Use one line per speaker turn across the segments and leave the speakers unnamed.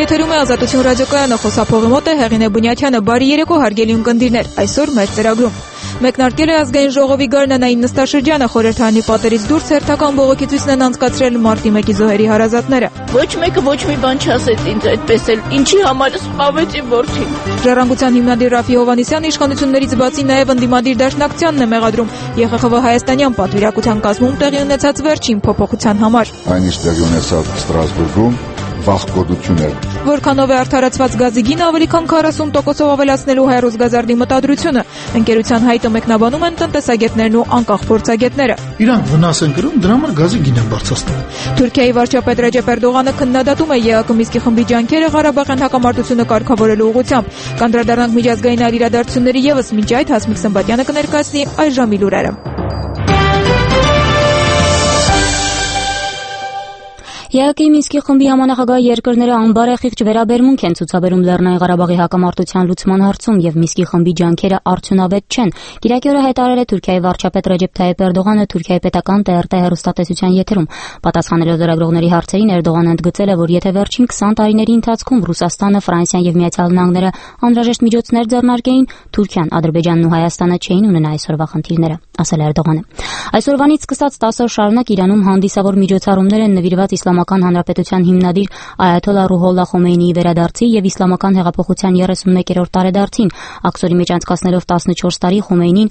Եթերում է Ազատություն ռադիոկայանը, խոսափողի մոտ է Հեղինե Բունյաթյանը։ Բարի երեկո, հարգելի ունկնդիրներ։ Այսօր մեր ծրագրում մեկնարկել է ազգային ժողովի գարնանային նստաշրջանը, խորհրդարանի պատերից դուրս հերթական բողոքի ցույցն են անցկացրել մարտի 1-ի զոհերի հարազատները։
Ոչ մեկը ոչ մի բան չասեց ինձ այդպես էլ, ինչի համար սպավեցի որդին։
Ժառանգության հիմնադիր Ռաֆի Հովհաննիսյանը իշխանություններից բացի նաև ընդդիմադիր դաշնակցությանն է մեղադրում ԵԽԽՎ հայաստանյան պատվիրակության կազմում տեղի ունեցած վերջին փոփոխության համար։
Այն ինչ տեղի ունեցավ Ստրասբուրգում վախկոտություն էր։
Որքանով է արդարացված գազի գինը ավելի քան 40%-ով ավելացնելու Հայ-Ռոսգազարդի մտադրությունը։ Ընկերության հայտը մեկնաբանում են տնտեսագետներն ու անկախ փորձագետները։
Իրանք վնաս են կրում, դրա համար գազի գին են բարձրացնում։
Թուրքիայի վարչապետ Ռեջեփ Էրդողանը քննադատում է ԵԱԿ Մինսկի խմբի ջանքերը Ղարաբաղյան հակամարտությունը կարգավորելու ուղղությամբ։ Կանդրադառնանք միջազգային այլ իրադարձությունների ևս, մինչ այդ Հասմիկ Սմբատյանը կներկայացնի այժմի լուրերը։
ԵԱԿ-ի Մինսկի խմբի համանախագահ երկրները անբարեխիղճ վերաբերմունք են ցուցաբերում Լեռնային Ղարաբաղի հակամարտության լուծման հարցում եւ Մինսկի խմբի ջանքերը արդյունավետ չեն։ Կիրակի օրը հայտարարել է Թուրքիայի վարչապետ Ռեջեփ Թայիփ Էրդողանը Թուրքիայի պետական ՏՌՏ հեռուստատեսության եթերում։ Պատասխանելով լրագրողների հարցերին Էրդողանը ընդգծել է, որ եթե վերջին 20 տարիների ընթացքում Ռուսաստանը, Ֆրանսիան եւ Միացյալ Նահանգները անհրաժեշտ միջոցներ ձեռնարկեին, Թուրքիան, Ադրբեջանն ու Հայաստանը չէին ունենա այսօրվա խնդիրները, ասել է Էրդողանը։ Այսօրվանից սկսած 10 օր շարունակ Իրանում հանդիսավոր միջոցառումներ են նվիրված Իսլամական Հանրապետության հիմնադիր Այաթոլլա Ռուհոլլա Խոմեյնիի վերադարձի եւ Իսլամական հեղափոխության 31-րդ տարեդարձին։ Ակցորի մեջ անցկացնելով 14 տարի Խոմեյնին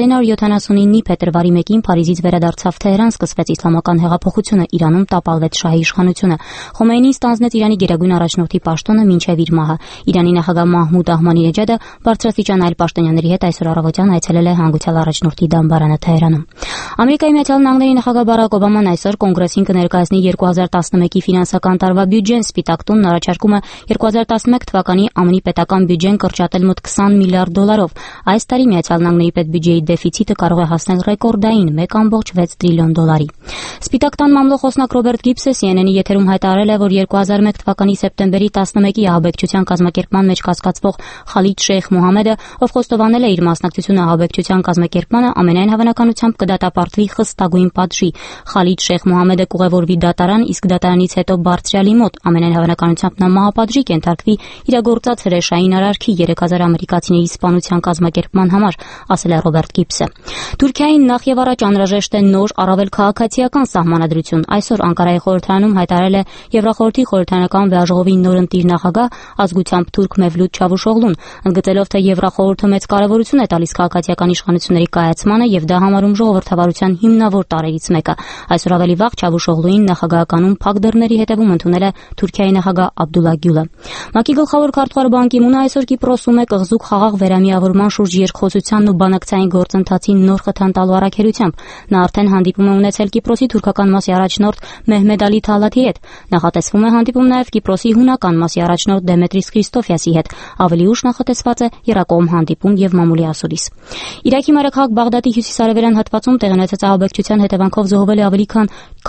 1979-ի փետրվարի 1-ին Փարիզից վերադարձավ Թեհրան, սկսվեց Իսլամական հեղափոխությունը, Իրանում տապալվեց շահի իշխանությունը։ Խոմեյնին ստանձնեց Իրանի գերագույն առաջնորդի պաշտոնը մինչև իր մահը։ Իրանի նախագահ Մահմուդ Ահմադինեջադը բարձրաստիճան այլ պաշտոնյաների հետ այսօր առավոտյան այցելել է հանգուցյալ առաջնորդի դամբարանը Թեհրանում։ Ամերիկայի Միացյալ Նահանգների նախագահ Բարակ Օբաման այսօր կոնգրեսին կներկայացնի 2011-ի ֆինանսական տարվա բյուջեն։ Սպիտակ տունն առաջարկում է 2011 թվականի ԱՄՆ պետական բյուջեն կրճատել մոտ $20 միլիարդ։ Այս տարի Միացյալ Նահանգների պետբյուջեի դեֆիցիտը կարող է հասնել ռեկորդային $1.6 տրիլիոն։ Սպիտակ տան մամլոխոսնակ Ռոբերտ Գիբսը CNN-ի եթերում հայտարարել է, որ 2001 թվականի սեպտեմբերի 11-ի ահաբեկչության կազմակերպման մեջ կասկածվող Խալիդ Շեյխ Մոհամեդը, ով խոստովանել է իր մասնակցությունը ահաբեկչության կազմակերպմանը, ամենայն հավանականությամբ կդատապարտվի խստագույն պատժի։ Խալիդ Շեյխ Մոհամեդը կուղևորվի դատարան, իսկ դատարանից հետո բարձրյալի մոտ ամենայն հավանականությամբ նա մահապատժի կենթարկվի իրագործած հրեշային արարքի 3000 ամերիկացիների սպանության կազմակերպման համար, ասել է Ռոբերտ Գիբսը։ Թուրքիային նախ եւ առաջ անհրաժեշտ է նոր, առավել քաղաքացիական սահմանադրություն։ Այսօր Անկարայի խորհրդարանում հայտարարել է Եվրախորհրդի խորհրդարանական վեաժողովի նորընտիր նախագահ ազգությամբ թուրք Մևլութ Չավուշօղլուն, ընդգծելով, թե Եվրախորհուրդը մեծ կարևորություն է տալիս քաղաքացիական իշխանությունների կայացմանը եւ դա համարում ժողովրդավարության հիմնավոր տարրերից մեկը։ Այսօր ավելի վաղ Չավուշօղլուին նախագահականում փակ դռների հետևում ընդունել է Թուրքիայի նախագահ Աբդուլլա Գյուլը։ ՄԱԿ-ի գլխավոր քարտուղար Բան Կի Մունը այսօր Կիպրոսում է կղզուկ խաղաղ վերամիավորման շուրջ երկխոսությանն ու բանակցային գործընթացին նոր խթան տալու առաքելությամբ։ Նա արդեն հանդիպում է ունեցել Կիպրոսի թուրքական մասի առաջնորդ Մեհմեդ Ալի Թալաթի հետ։ Նախատեսվում է հանդիպում նաև Կիպրոսի հունական մասի առաջնորդ Դեմետրիս Քրիստոֆիասի հետ։ Ավելի ուշ նախատեսված է երկկողմ հանդիպում եւ մամուլի ասուլիս։ Իրաքի մայրաքաղաք Բաղդադի հյուսիսարևելյան հատվածում տեղի ունեցած ահաբեկչության հետևանքով զոհվել է ավելի քան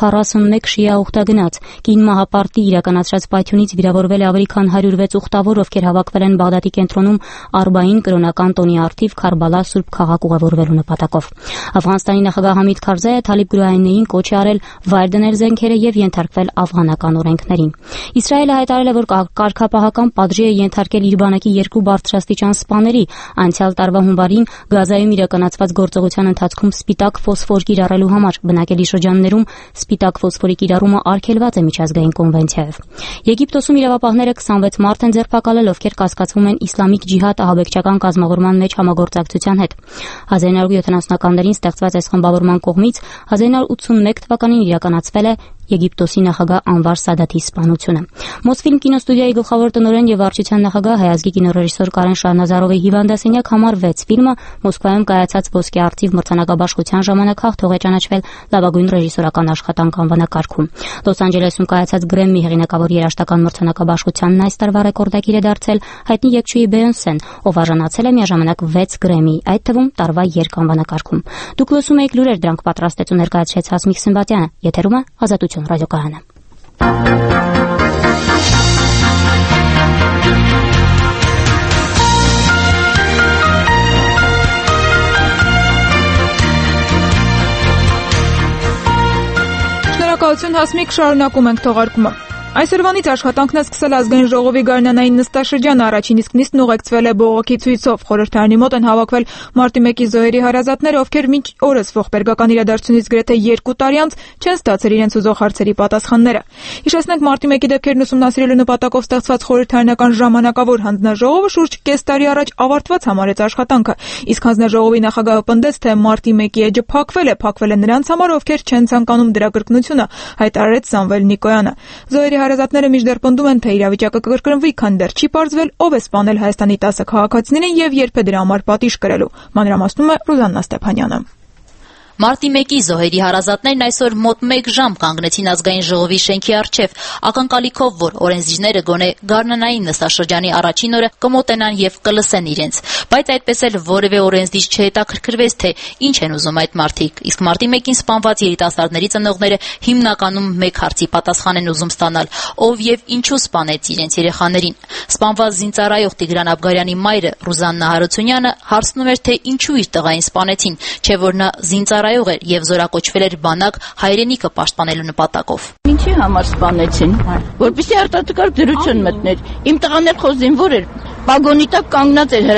41 շիա ուխտագնաց։ Կին մահապարտի իրականացրած պայթյունից վիրավորվել է ավելի քան 106 ուխտավոր, ովքեր հավաքվել են Բաղդադի կենտրոնում Արբային կրոնական տոնի առթիվ Քարբալա Սուրբ քաղաք ուղևորվելու նպատակով։ Աֆղանստանի նախագահ Համիդ Քարզայը Թալիբ գրոհայիններին կոչ է արել վայր դնել զենքերը եւ ենթարկվել աֆղանական օրենքներին։ Իսրայելը հայտարարել է, որ կարգապահական պատժի է ենթարկել իր բանակի 2 բարձրաստիճան սպաների։ Անցյալ տարվա հունվարին Գազայում իրականացված գործողության ընթացքում սպիտակ ֆոսֆոր կիրառելու համար բնակելի շրջաններում սպիտակ ֆոսֆորի կիրառումը արգելված է միջազգային կոնվենցիայով։ Եգիպտոսում իրավապահները 26 մարդ են ձերբակալել, ովքեր կասկածվում են Իսլամիկ ջիհադ ահաբեկչական կազմավորման մեջ համագործակցության հետ։ 1970-ականներին ստեղծված այս խմբավորման կողմից 1981 թվականին իրականացվել է Եգիպտոսի նախագահ Անվար Սադաթի սպանությունը։ Մոսֆիլմ կինոստուդիայի գլխավոր տնօրեն եւ վարչության նախագահ հայազգի կինոռեժիսոր Կարեն Շահնազարովի հիվանդասենյակ համար 6 ֆիլմը Մոսկվայում կայացած Ոսկե արծիվ մրցանակաբաշխության ժամանակ հաղթող է ճանաչվել լավագույն ռեժիսորական աշխատանք անվանակարգում։ Լոս Անջելեսում կայացած Գրեմմի հեղինակավոր երաժշտական մրցանակաբաշխությանն այս տարվա ռեկորդակիր է դարձել հայտնի երգչուհի Բեյոնսեն, ով արժանացել է միաժամանակ 6 Գրեմմի, այդ թվում տարվա երգ անվանակարգում։ Դուք լսում եք լուրեր, դրանք պատրաստեց ու ներկայացրեց Հասմիկ Սմբատյանը։ Եթերում է Ազատություն ռադիոկայանը։
Շնորհակալություն Հասմիկ, շարունակում ենք թողարկումը։ Այսօրվանից աշխատանքն է սկսել ազգային ժողովի գարնանային նստաշրջանը, առաջին իսկ նիստն ուղեկցվել է բողոքի ցույցով։ Խորհրդարանի մոտ են հավաքվել մարտի 1-ի զոհերի հարազատները, ովքեր մինչ օրս ողբերգական իրադարձությունից գրեթե 2 տարի անց չեն ստացել իրենց ուզող հարցերի պատասխանները։ Հիշեցնենք, մարտի 1-ի դեպքերն ուսումնասիրելու նպատակով ստեղծված խորհրդարանական ժամանակավոր հանձնաժողովը շուրջ կես տարի առաջ ավարտված համարեց աշխատանքը, իսկ հանձնաժողովի նախագահը պնդեց, թե մարտի 1-ի էջը փակվել է նրանց համար, ովքեր չեն ցանկանում դրա կրկնությունը, հայտարարեց Սամվել Նիկոյանը։ Զոհերի հարազատները մինչդեռ պնդում են, թե իրավիճակը կկրկնվի, քանի դեռ չի պարզվել ով է սպանել Հայաստանի 10 քաղաքացիներին եւ երբ է դրա համար պատիժ կրելու։ Մանրամասնում է Ռուզաննա Ստեփանյանը։
Մարտի 1-ի զոհերի հարազատներն այսօր մոտ 1 ժամ կանգնեցին ազգային ժողովի շենքի առջև, ակնկալիքով, որ օրենսդիրները գոնե գարնանային նստաշրջանի առաջին օրը կմոտենան եւ կլսեն իրենց, բայց այդպես էլ որևէ օրենսդիր չհետաքրքրվեց, թե ինչ են ուզում այդ մարդիկ, իսկ մարտի 1-ին սպանված երիտասարդների ծնողները հիմնականում մեկ հարցի պատասխան են ուզում ստանալ, ով եւ ինչու սպանեց իրենց երեխաներին։ Սպանված զինծառայող Տիգրան Աբգարյանի մայրը Ռուզաննա Հարությունյանը հարցնում էր, թե ինչու իր տղային սպանեցին, չէ՞ որ նա զինծառայող էր եւ զորակոչվել էր բանակ հայրենիքը պաշտպանելու նպատակով։
Ինչի համար սպանեցին, որպեսզի արտադրական դրություն մտներ։ Իմ տղան էլ խո զինվոր էր, վագոնի տակ կանգնած էր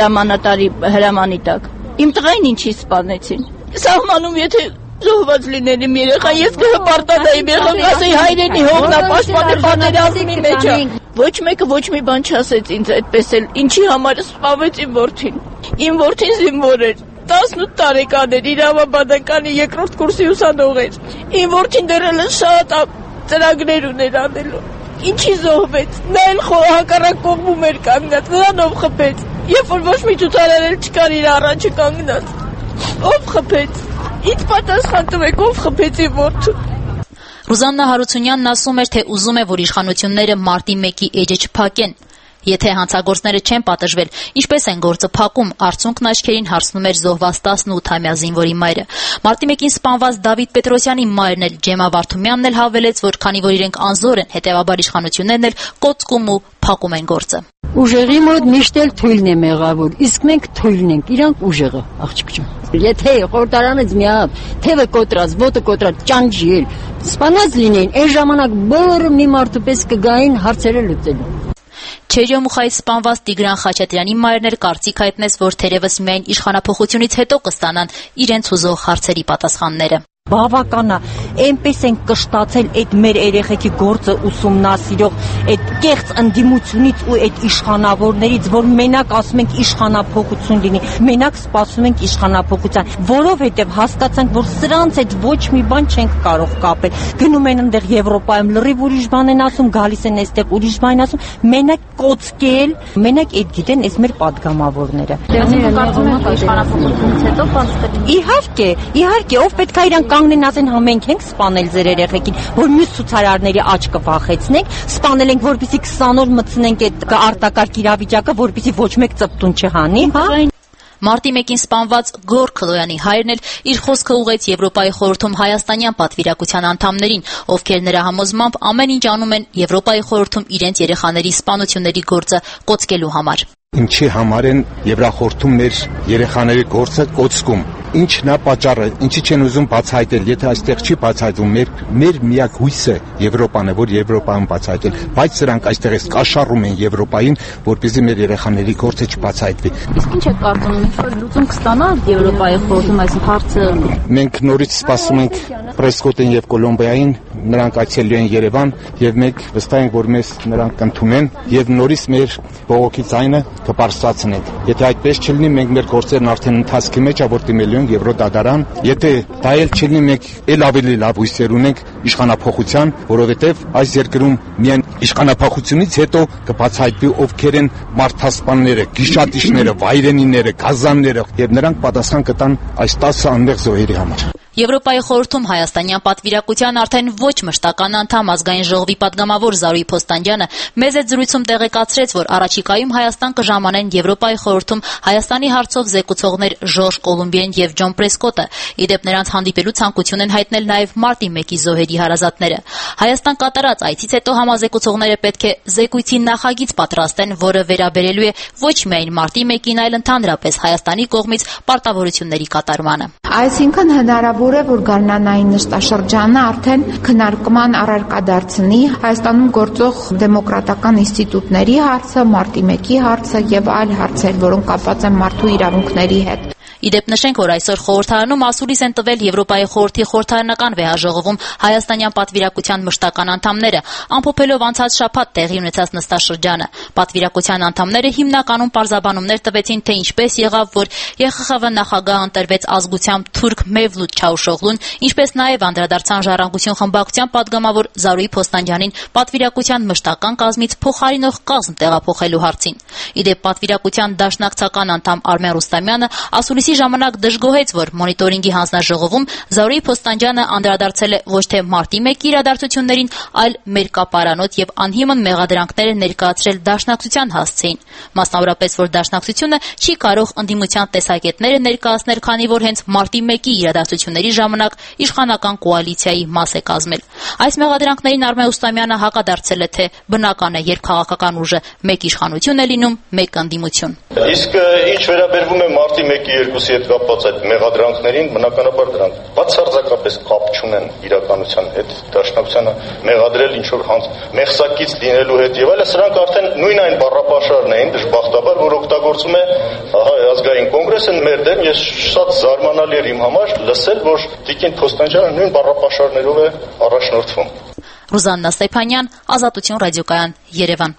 հրամանի տակ։ Իմ տղային ինչի սպանեցին։ Սահմանում եթե զոհված լիներ իմ երեխան, ես կհպարտանայի երեխան, ասեի հայրենի հողնա պաշտպանը պատերազմի մեջ է։ Ոչ մեկը ոչ մի բան չասեց ինձ այդպես էլ, ինչի համար սպանեց իմ որդին։ Իմ որդին զինվոր էր, 18 տարեկան էր, իրավաբանականի 2-րդ կուրսի ուսանող էր։ Իմ որդին դեռ շատ ծրագրեր ուներ անելու։ Ինչի զոհվեց։ Նա էլ հակառակ կողմում էր կանգնած, նրանով խփեց։ Երբ որ ոչ մի ցուցարար էլ չկար իր առաջը կանգնած։ Ով խփեց։ Ինչ պատասխան տվեք, ով խփեց իմ որդուն։
Ռուզաննա Հարությունյանն ասում էր, թե ուզում է, որ իշխանությունները մարտի 1-ի էջը չփակեն։ Եթե հանցագործները չեն պատժվել, ինչպես են գործը փակում, արդյունքն աչքերին հարցնում էր զոհված 18-ամյա զինվորի մայրը։ Մարտի 1-ին սպանված Դավիթ Պետրոսյանի մայրն էլ Ջեմա Վարդումյանն էլ հավելեց, որ քանի որ իրենք անզոր են, հետեւաբար իշխանություններն էլ կոծկում ու փակում են գործը։
Ուժերի մոտ միշտ էլ թույլն է մեղավոր, իսկ մենք թույլն ենք, իրանք ուժեղը, աղջիկ ջան։ Եթե խորհրդարանից միավ, թևը կոտրած, ոտը կոտրած, ճանճի էլ, սպանած լինեին, այն ժամանակ բոլորը մի մարդու պես կգային հարցերը լուծելու։
Չերյոմուխայից սպանված Տիգրան Խաչատրյանի մայրն էլ կարծիք հայտնեց, որ թերևս միայն իշխանափոխությունից հետո կստանան իրենց ուզող հարցերի պատասխանները։
Բավական է, այնպես են կշտացել այդ մեր երեխեքի գործը ուսումնասիրող այդ կեղծ ընդդիմությունից ու այդ իշխանավորներից, որ մենակ ասում ենք իշխանափոխություն լինի, մենակ սպասում ենք իշխանափոխության, որովհետև հասկացանք, որ սրանց հետ ոչ մի բան չենք կարող կապել։ Գնում են այնտեղ Եվրոպայում լրիվ ուրիշ բան են ասում, գալիս են այստեղ ուրիշ բան ասում, մենակ կոծկել, մենակ այդ գիտեն այս մեր падգամավորները։ Իհարկե, ով պետք է իրան կանգնեն ասեն մենք ենք սպանել ձեր երեխեքին, որ մյուս ցուցարարների աչքը վախեցնենք, սպանել ենք, որպեսզի 20 օր մտցնենք այդ արտակարգ իրավիճակը, որպեսզի ոչ մեկ ծպտուն չհանի, հա։
Մարտի 1-ին սպանված Գոր Քլոյանի հայրն էլ իր խոսքը ուղղեց Եվրոպայի խորհրդում հայաստանյան պատվիրակության անդամներին, ովքեր նրա համոզմամբ ամեն ինչ անում են Եվրոպայի խորհրդում իրենց երեխաների սպանությունների գործը կոծկելու համար։
Ինչի համար են Եվրախորհրդում մեր երեխաների գործը կոծկում։ Ինչն է պատճառը, ինչի չեն ուզում բացահայտել, եթե այստեղ չի բացահայտվում, մեր միակ հույսը Եվրոպան է, որ Եվրոպայում բացահայտել, բայց սրանք այստեղ էս կաշառում են Եվրոպային, որպեսզի մեր երեխաների գործը չբացահայտվի։
Իսկ ինչ է կարծում, ինչ-որ լուծում կստանա Եվրոպայի խորհրդում այս հարցը։
Մենք նորից սպասում ենք Պրեսկոտին եւ Կոլոմբիային, նրանք այցելելու են Երևան եւ մենք վստահ ենք, որ մեզ նրանք կընդունեն եւ նորից մեր բողոքի ձայնը կպարզացնենք։ Եթե այդպես չլինի, մենք մեր գործերն արդեն ընթացքի մեջ ա, որ դիմելու ենք Եվրոդատարան։ Եթե դա էլ չլինի, մենք ել ավելի լավ հույսեր ունենք իշխանափոխության, որովհետեւ այս երկրում միայն իշխանափոխությունից հետո կբացահայտվի ովքեր են մարդասպանները, գիշատիչները, վայրենիները, գազանները եւ նրանք պատասխան կտան այս 10 անմեղ զոհերի համար։
Եվրոպայի խորհրդում հայաստանյան պատվիրակության արդեն ոչ մշտական անդամ ազգային ժողովի падգամավոր Զարուհի Փոստանջյանը մեծ զրույցում տեղեկացրեց, որ առաջիկայում Հայաստան կժամանեն Եվրոպայի խորհրդում Հայաստանի հարցով զեկուցողներ Ժորժ Կոլումբիեն եւ Ջոն Պրեսկոտը։ Իդեպ նրանց հանդիպելու ցանկություն են հայտնել նաեւ մարտի 1-ի զոհերի ժողովի հարազատները։ Հայաստան կատարած այցից հետո համազեկուցողները պետք է զեկույցի նախագիծ պատրաստեն, որը վերաբերելու է ոչ միայն մարտի 1-ին, այլ ընդհանրապես Հայաստանի կողմից պարտավորությունների կատարմանը։
Այսինքն հնարավոր է, որ գարնանային նստաշրջանը արդեն քննարկման առարկա դարձնի Հայաստանում գործող դեմոկրատական ինստիտուտների հարցը, մարտի 1-ի հարցը եւ այլ հարցեր, որոնք կապված են մարդու իրավունքների հետ։
Իդեպ նշենք, որ այսօր խորհրդարանում ասուլիս են տվել Եվրոպայի խորհրդի խորհրդարանական վեհաժողովում հայաստանյան պատվիրակության մշտական անդամները, ամփոփելով անցած շաբաթ տեղի ունեցած նստաշրջանը։ Պատվիրակության անդամները հիմնականում պարզաբանումներ տվեցին, թե ինչպես եղավ, որ ԵԽԽՎ նախագահ ընտրվեց ազգությամբ թուրք Մևլութ Չավուշօղլուն, ինչպես նաև անդրադարձան Ժառանգություն խմբակցության падգամավոր Զարուհի Փոստանջյանին պատվիրակության մշտական կազմից փոխարինող կազմ տեղափոխելու հարցին։ Իդեպ պատվիրակության դաշնակցական անդամ Արմեն Ռուստամյանը ասուլիսի ժամանակ դժգոհեց, որ մոնիտորինգի հանձնաժողովում Զարուհի Փոստանջյանը անդրադարձել է ոչ թե մարտի 1-ի իրադարձություններին, այլ մերկապարանոց եւ անհիմն մեղադրանքները ներկայացրել դաշնակցության հասցեին։ Մասնավորապես, որ դաշնակցությունը չի կարող ընդդիմության տեսակետները ներկայացնել, քանի որ հենց մարտի 1-ի իրադարձությունների ժամանակ իշխանական կոալիցիայի մաս է կազմել։ Այս մեղադրանքներին Արմեն Ռուստամյանը հակադարձել է, թե բնական է, երբ քաղաքական ուժը մեկ իշխանություն է լինում, մեկ ընդդիմություն։
Իսկ ինչ վերաբերվում է մարտի 1-ի 2-ի հետ կապված այդ մեղադրանքներին, բնականաբար դրանք բացարձակապես կապ չունեն իրականության հետ, դաշնակցությանը մեղադրել ինչ որ մեղսակից լինելու հետ եւ այլն, սրանք արդեն նույն այն բառապաշարն էին, դժբախտաբար, որ օգտագործում է Հայ ազգային կոնգրեսը մեր դեմ։ Ես շատ զարմանալի էր իմ համար լսել, որ Տիկին Փոստանջյանը նույն բառապաշարներով է առաջնորդվում։
Ռուզաննա Ստեփանյան, Ազատություն ռադիոկայան, Երևան։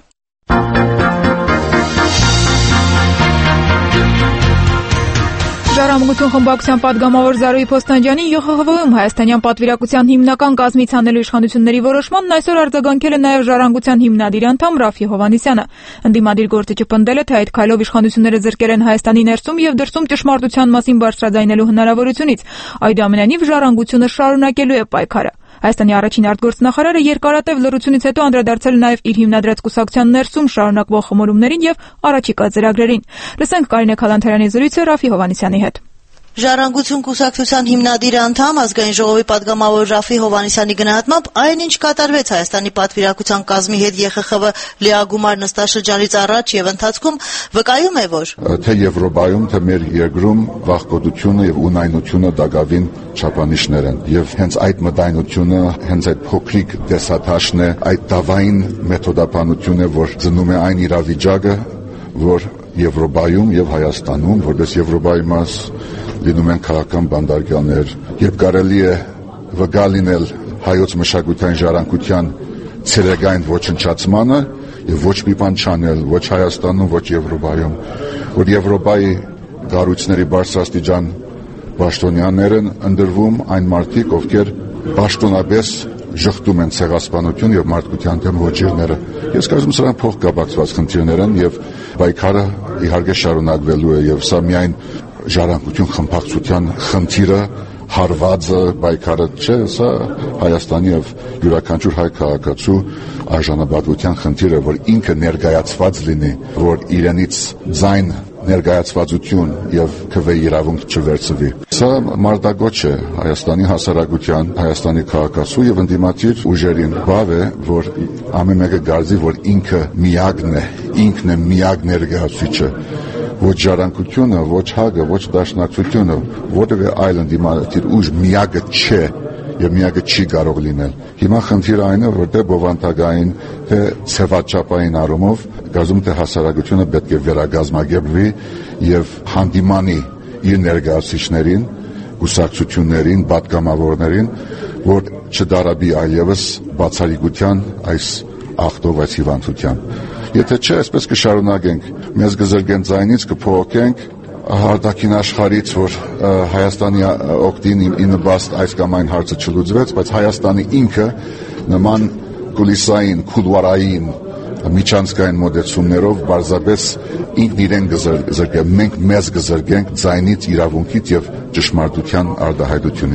Ժառանգություն խմբակցության падգամավոր Զարուհի Փոստանջյանին ԵԽԽՎ-ում հայաստանյան պատվիրակության հիմնական կազմից հանելու իշխանությունների որոշմանն այսօր արձագանքել է նաև Ժառանգության հիմնադիր անդամ Ռաֆի Հովհաննիսյանը։ Ընդդիմադիր գործիչը պնդել է, թե այդ քայլով իշխանությունները զրկել են Հայաստանի ներսում եւ դրսում ճշմարտության մասին բարձրաձայնելու հնարավորությունից։ Այդուամենայնիվ Ժառանգությունը շարունակելու է պայքարը։ Հայաստանի առաջին արտգործնախարարը երկարատև լռությունից հետո անդրադարձել նաև իր հիմնադրած կուսակցության ներսում շարունակվող խմորումներին եւ առաջիկա ծրագրերին։ Լսենք Կարինե Քալանթարյանի զրույցը Ռաֆի Հովհաննիսյանի հետ։
Ժառանգություն կուսակցության հիմնադիր անդամ ազգային ժողովի падգամավոր Ռաֆի Հովհաննիսյանի գնահատմամբ այնինչ կատարվեց Հայաստանի պատվիրակության կազմի հետ ԵԽԽՎ լիագումար նստաշրջանից առաջ եւ ընթացքում վկայում է, որ
թե Եվրոպայում, թե մեր երկրում վախկոտությունը եւ ունայնությունը դակավին չափանիշներ են եւ հենց այդ մտայնությունը, հենց այդ փոքրիկ դեսաթաշն է, այդ դավային մեթոդապանությունը, որ ծնում է այն իրավիճակը, որ Եվրոպայում եւ Հայաստանում, որպես Եվրոպայի մաս լինում են քաղաքական բանդարգաներ, երբ կարելի է վկա լինել հայոց մշակութային ժառանգության ցերեկային ոչնչացմանը եւ ոչ մի բան չանել ոչ Հայաստանում, ոչ Եվրոպայում, որ Եվրոպայի կառույցների բարձրաստիճան պաշտոնյաներն ընդրվում այն մարդիկ, ովքեր պաշտոնապես ժխտում են ցեղասպանություն եւ մարդկության դեմ ոչիրները։ Ես կարծում եմ սրանք փոխկապակցված խնդիրներ են եւ պայքարը իհարկե շարունակվելու է եւ սա միայն ժառանգություն խմբակցության խնդիրը, հարվածը, պայքարը չէ, սա Հայաստանի եւ յուրաքանչյուր հայ քաղաքացու արժանապատվության խնդիրը, որ ինքը ներկայացված լինի, որ իրենից ձայն ներկայացվածություն եւ քվեի իրավունք չվերցվի։ Սա մարտակոչ է Հայաստանի հասարակության, Հայաստանի քաղաքացու եւ ընդդիմադիր ուժերին։ Բավ է, որ ամեն մեկը գարձի, որ ինքը միակն է, ինքն է միակ ներկայացուցիչը։ Ոչ ժառանգությունը, ոչ ՀԱԳ-ը, ոչ դաշնակցությունը, որևէ այլ ընդդիմադիր ուժ միակը չէ եւ միակը չի կարող լինել։ Հիմա խնդիրը այն է, որտեղ բովանդակային թե ցեվաչապային առումով գազում թե հասարակությունը պետք է վերագազմագերբվի եւ հանդիմանի իր ներկայացուցիչներին, կուսակցություններին, պատգամավորներին, որ չդարաբի այլևս բացառիկության այս ախտով, այս հիվանդությամբ։ Եթե չէ, այսպես կշարունակենք, մեզ կզրկեն ձայնից, կփոխենք հարտակին աշխարհից, որ Հայաստանի օգտին ի նպաստ այս կամ այն հարցը չլուծվեց, բայց Հայաստանի ինքը նման կուլիսային, քուլուարային միջանցքային մոտեցումներով բարձրապես ինքն իրեն կզրկե, մենք մեզ կզրկենք ձայնից, իրավունքից եւ ճշմարտության արտահայտությունից։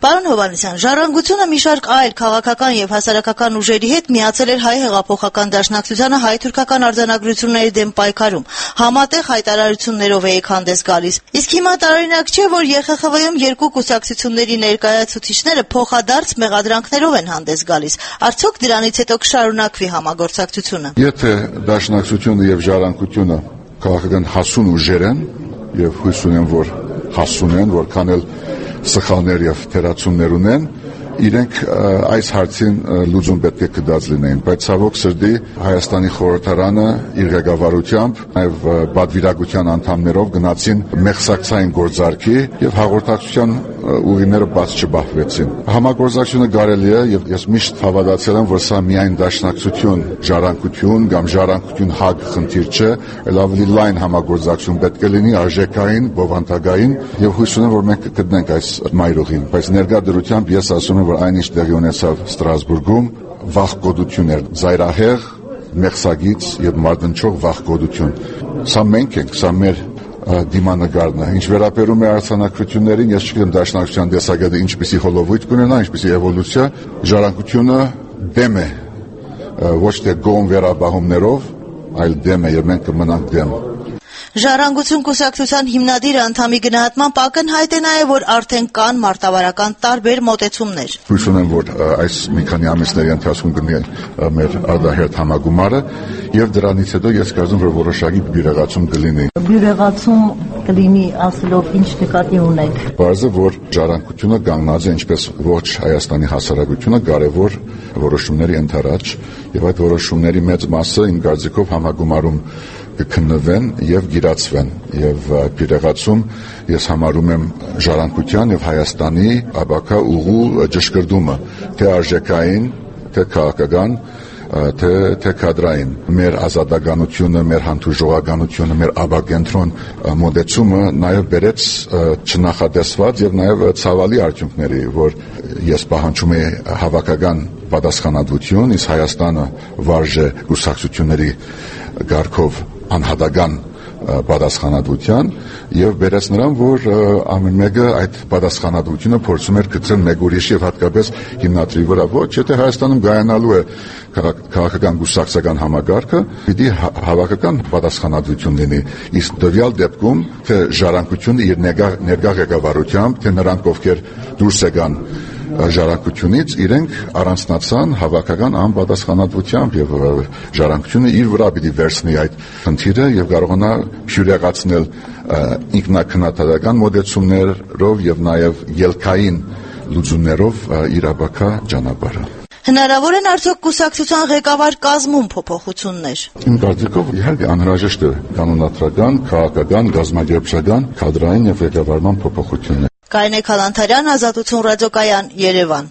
Պարոն Հովհաննիսյան, Ժառանգությունը մի շարք այլ քաղաքական եւ հասարակական ուժերի հետ միացել էր հայ հեղափոխական դաշնակցությանը հայ-թուրքական արձանագրությունների դեմ պայքարում։ Համատեղ հայտարարություններով եք հանդես գալիս։ Իսկ հիմա տարօրինակ չէ, որ ԵԽԽՎ-ում երկու կուսակցությունների ներկայացուցիչները փոխադարձ մեղադրանքներով են հանդես գալիս։ Արդյոք դրանից հետո կշարունակվի համագործակցությունը։
Եթե դաշնակցությունը եւ Ժառանգությունը քաղաքական հասուն ուժեր են եւ հույս ունեմ, որ հասուն են, որքան էլ սխալներ եւ թերացումներ ունեն, իրենք այս հարցին լուծում պետք է կդած լինեին, բայց ցավոք սրտի Հայաստանի խորհրդարանը իր ղեկավարությամբ նաև բադվիրակության անդամներով գնացին մեղսակցային գործարքի եւ հաղորդակցության ուղիները բաց չբահվեցին։ Համագործակցությունը կարելի է եւ ես միշտ հավատացել եմ, որ սա միայն դաշնակցություն, ժառանգություն կամ ժառանգություն հակ խնդիր չէ, այլ ավելի լայն համագործակցություն պետք է լինի արժեքային, բովանդակային եւ հույս ունեմ, որ մենք կգտնենք այս մայրուղին, բայց ներկա դրությամբ ես ասում եմ, որ այնինչ տեղի ունեցավ Ստրասբուրգում վախկոդություն էր, զայրահեղ, մեղսագից եւ մարտնչող վախկոդություն։ Սա մենք ենք, սա մեր դիմանկարն է։ Ինչ վերաբերում է արձանագրություններին, ես չգիտեմ դաշնակցության տեսակետը ինչպիսի հոլովույթ կունենա, ինչպիսի էվոլյուցիա, ժառանգությունը դեմ է, ոչ թե գոհ վերաբահումներով, այլ դեմ է եւ մենք կմնանք դեմ։
Ժառանգություն կուսակցության հիմնադիր անդամի գնահատմամբ ակնհայտ է նաև, որ արդեն կան մարտավարական տարբեր մոտեցումներ։
Հույս ունեմ, որ այս մի քանի ամիսների ընթացքում կլինի մեր արդահերթ համագումարը եւ դրանից հետո ես կարծում որ որոշակի բյուրեղացում կլինի։
Բյուրեղացում կլինի ասելով ինչ նկատի ունեք։
Բարձր որ ժառանգությունը կանգնած է ինչպես ողջ Հայաստանի հասարակությունը կարևոր որոշումների ընթരാճ եւ այդ որոշումների մեծ մասը իմ կարծիքով համագումարում կքննվեն եւ գիրացվեն եւ բյուրեղացում ես համարում եմ ժառանգության եւ Հայաստանի աբակա ուղու ճշգրտումը թե արժեքային թե քաղաքական թե կադրային մեր ազատականությունը, մեր հանդուրժողականությունը, մեր աբակենտրոն մոտեցումը նաև բերեց չնախատեսված եւ նաև ցավալի արդյունքների, որ ես պահանջում եմ հավաքական պատասխանատվություն, իսկ Հայաստանը վարժե կուսակցությունների գարկով անհատական պատասխանատվության եւ բերեց նրան, որ ամեն մեկը այդ պատասխանատվությունը փորձում էր գցել մեկ ուրիշի եւ հատկապես հիմնադրի վրա, ոչ եթե Հայաստանում գայանալու է քաղաքական կուսակցական համագարկը, պիտի հավաքական պատասխանատվություն լինի, իսկ տվյալ դեպքում թե ժառանգությունը իր ներկա ղեկավարությամբ, թե նրանք ովքեր դուրս եկան ժառանգությունից իրենք առանձնացան հավաքական անպատասխանատվությամբ եւ ժառանգությունը իր վրա պիտի վերցնի այդ խնդիրը եւ կարողանա փյուրեղացնել ինքնակնատական մոտեցումներով եւ նաեւ ելքային լուծումներով իր աբակա ճանապարհը։
Հնարավոր են արդյոք կուսակցության ղեկավար կազմում փոփոխություններ։
Իմ կարծիքով իհարկե անհրաժեշտ է կանոնադրական, քաղաքական, գազམ་ագերբչական, կադրային եւ ղեկավարման փոփոխություններ։
Կարինե Քալանթարյան, Ազատություն ռադիոկայան, Երևան։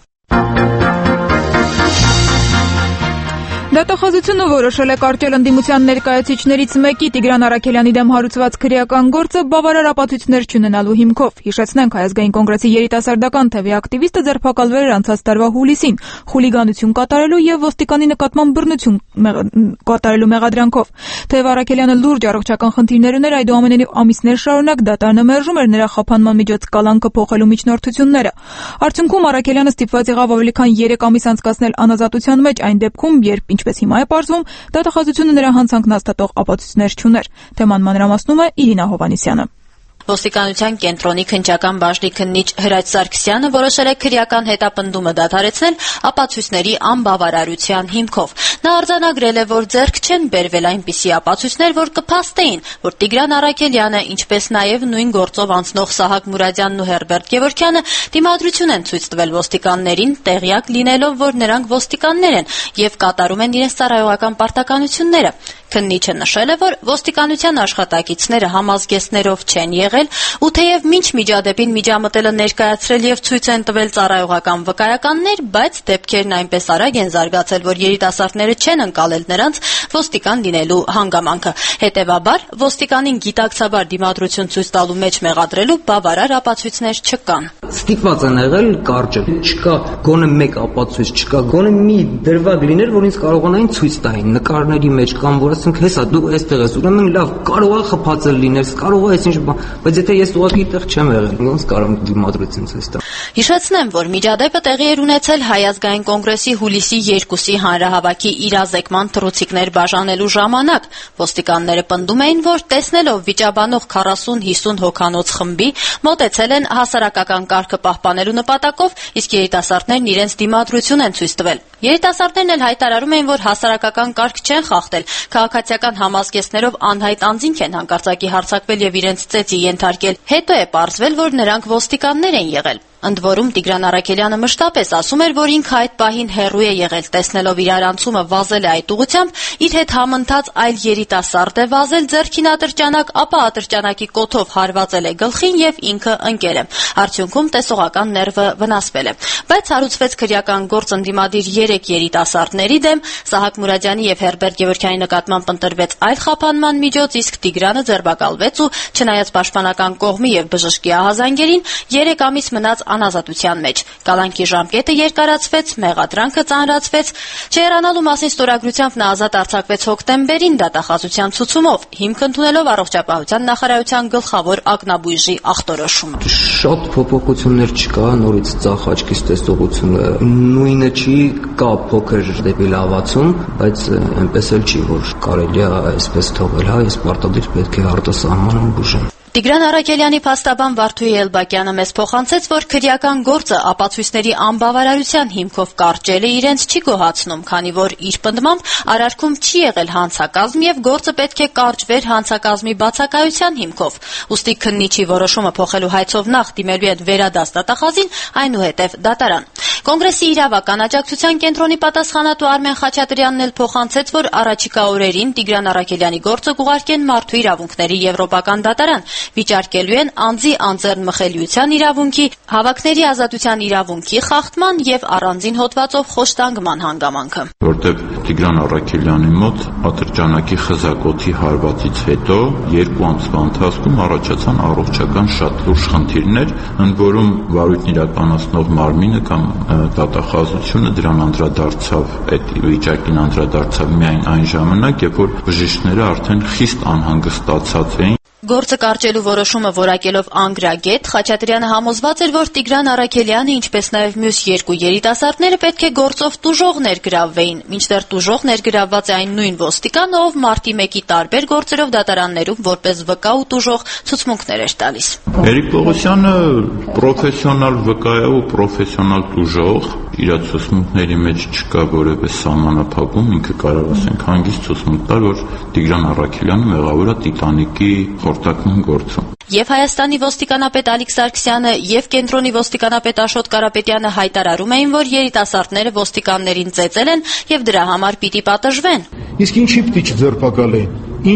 Դատախազությունը որոշել է կարճել ընդդիմության ներկայացուցիչներից մեկի Տիգրան Առաքելյանի դեմ հարուցված քրեական գործը բավարար ապացույցներ չունենալու հիմքով։ Հիշեցնենք, Հայ ազգային կոնգրեսի երիտասարդական թևի ակտիվիստը ձերբակալվել էր անցած տարվա հուլիսին խուլիգանություն կատարելու եւ ոստիկանի նկատմամբ բռնություն կատարելու մեղադրանքով։ Թեև Առաքելյանը լուրջ առողջական խնդիրներ ուներ, այդուամենայնիվ ամիսներ շարունակ դատարանը մերժում էր նրա խափանման միջոց կալանքը փոխելու միջնորդությունները։ Արդյունքում Առաքելյանը ստիպված եղավ ավելի քան 3 ամիս անցկացնել անազատության մեջ, այն դեպքում, երբ ինչպես հիմա է պարզվում, դատախազությունը նրա հանցանքն հաստատող ապացույցներ չուներ։ Թեման մանրամասնում է Իրինա Հովհաննիսյանը։
Ոստիկանության կենտրոնի քննչական բաժնի քննիչ Հրաչ Սարգսյանը որոշել է քրեական հետապնդումը դադարեցնել ապացույցների անբավարարության հիմքով։ Նա արձանագրել է, որ ձեռք չեն բերվել այնպիսի ապացույցներ, որ կփաստեին, որ Տիգրան Առաքելյանը, ինչպես նաև նույն գործով անցնող Սահակ Մուրադյանն ու Հերբերտ Գևորգյանը դիմադրություն են ցույց տվել ոստիկաններին, տեղյակ լինելով, որ նրանք ոստիկաններ են եւ կատարում են իրենց ծառայողական պարտականությունները։ Քննիչը նշել է, որ ոստիկանության աշխատակիցները համազգեստներով չեն եղել, ու թեև մինչ միջադեպին միջամտելը ներկայացրել եւ ցույց են տվել ծառայողական վկայականներ, բայց դեպքերն այնպես արագ են զարգացել, որ երիտասարդները չեն ընկալել նրանց ոստիկան լինելու հանգամանքը։ Հետևաբար, ոստիկանին գիտակցաբար դիմադրություն ցույց տալու մեջ մեղադրելու բավարար ապացույցներ չկան։
Ստիպված են եղել կարճել, չկա գոնե մեկ ապացույց, չկա գոնե մի դրվագ լիներ, որ ինձ կարողանային ցույց տային նկարների մեջ կամ որ ասենք հեսա դու այստեղ ես, ուրեմն լավ, կարող է խփածել լինես, կարող է այսինչ բան, բայց եթե ես ուղղակի այդտեղ չեմ եղել, ոնց կարող եմ դիմադրություն ցույց տալ։
Հիշեցնեմ, որ միջադեպը տեղի էր ունեցել Հայ ազգային կոնգրեսի հուլիսի 2-ի հանրահավաքի իրազեկման թռուցիկներ բաժանելու ժամանակ։ Ոստիկանները պնդում էին, որ տեսնելով վիճաբանող 40-50 հոգանոց խմբի մոտեցել են հասարակական կարգը պահպանելու նպատակով, իսկ երիտասարդներն իրենց դիմադրություն են ցույց տվել։ Երիտասարդներն էլ հայտարարում էին, որ հասարակական կարգ չեն խախտել, քաղաքացիական համազգեստներով անհայտ անձինք են հանկարծակի հարձակվել եւ իրենց ծեծի ենթարկել։ Հետո է պարզվել, որ նրանք ոստիկաններ են եղել։ Ընդ որում Տիգրան Առաքելյանը մշտապես ասում էր, որ ինքը այդ պահին հեռու է եղել, տեսնելով իրարանցումը վազել է այդ ուղղությամբ, իր հետ համընթաց այլ երիտասարդ է վազել ձեռքին ատրճանակ, ապա ատրճանակի կոթով հարվածել է գլխին եւ ինքը ընկել է։ Արդյունքում տեսողական ներվը վնասվել է։ Բայց հարուցվեց քրեական գործ ընդդիմադիր 3 երիտասարդների դեմ, Սահակ Մուրադյանի եւ Հերբերտ Գևորգյանի նկատմամբ ընտրվեց այլ խափանման միջոց, իսկ Տիգրանը ձերբակալվեց ու չնայած պաշտպանական կողմի եւ բժշկի ահազանգերին 3 ամիս մնաց անազատության մեջ։ Կալանքի ժամկետը երկարացվեց, մեղադրանքը ծանրացվեց, չհեռանալու մասին ստորագրությամբ նա ազատ արձակվեց հոկտեմբերին դատախազության ցուցումով, հիմք ընդունելով առողջապահության նախարարության գլխավոր ակնաբույժի ախտորոշումը։
Շատ փոփոխություններ չկա, նորից ծախ աչքից տեսողությունը նույնը չի, կա փոքր դեպի լավացում, բայց այնպես էլ չի, որ կարելի է այսպես թողել, հա, ես պարտադիր պետք է արտասահմանում բուժեմ։
Տիգրան Առաքելյանի փաստաբան Վարդուհի Էլբակյանը մեզ փոխանցեց, որ քրեական գործը ապացույցների անբավարարության հիմքով կարճելը իրենց չի գոհացնում, քանի որ իր պնդմամբ արարքում չի եղել հանցակազմ եւ գործը պետք է կարճվեր հանցակազմի բացակայության հիմքով։ Ուստի քննիչի որոշումը փոխելու հայցով նախ դիմելու են վերադաս դատախազին, այնուհետև դատարան։ Կոնգրեսի իրավական աջակցության կենտրոնի պատասխանատու Արմեն Խաչատրյանն էլ փոխանցեց, որ առաջիկա օրերին Տիգրան Առաքելյանի գործը կուղարկեն Մարդու իրավունքների եվրոպական դատարան, վիճարկելու են անձի անձեռն մխելիության իրավունքի, հավաքների ազատության իրավունքի խախտման եւ առանձին հոդվածով խոշտանգման հանգամանքը։
Որտեղ Տիգրան Առաքելյանի մոտ ատրճանակի խզակոթի հարվածից հետո 2 ամսվա ընթացքում առաջացան առողջական շատ լուրջ խնդիրներ, ընդ որում վարույթն իրականացնող մարմինը կամ դատախազությունը դրան անդրադարձավ, այդ վիճակին անդրադարձավ միայն այն ժամանակ, երբ որ բժիշկները արդեն խիստ անհանգստացած էին։
Գործը կարճելու որոշումը որակելով անգրագետ, Խաչատրյանը համոզված էր, որ Տիգրան Առաքելյանը, ինչպես նաև մյուս 2 երիտասարդները պետք է գործով տուժող ներգրավվեին, մինչդեռ տուժող ներգրավված է այն նույն ոստիկանը, ով մարտի 1-ի տարբեր գործերով դատարաններում որպես վկա ու տուժող ցուցմունքներ էր տալիս։
Էրիկ Պողոսյանը պրոֆեսիոնալ վկա է ու պրոֆեսիոնալ տուժող, իր ցուցմունքների մեջ չկա որևէ սահմանափակում, ինքը կարող ասենք հանգիստ ցուցմունք տալ, որ Տիգրան Առաքելյանը մեղավոր է Տիտանիկի խորտակման գործում։
Եվ Հայաստանի ոստիկանապետ Ալիկ Սարգսյանը եւ կենտրոնի ոստիկանապետ Աշոտ Կարապետյանը հայտարարում էին, որ երիտասարդները ոստիկաններին ծեծել են եւ դրա համար պիտի պատժվեն։
Իսկ ինչի պիտի չձերբակալեին։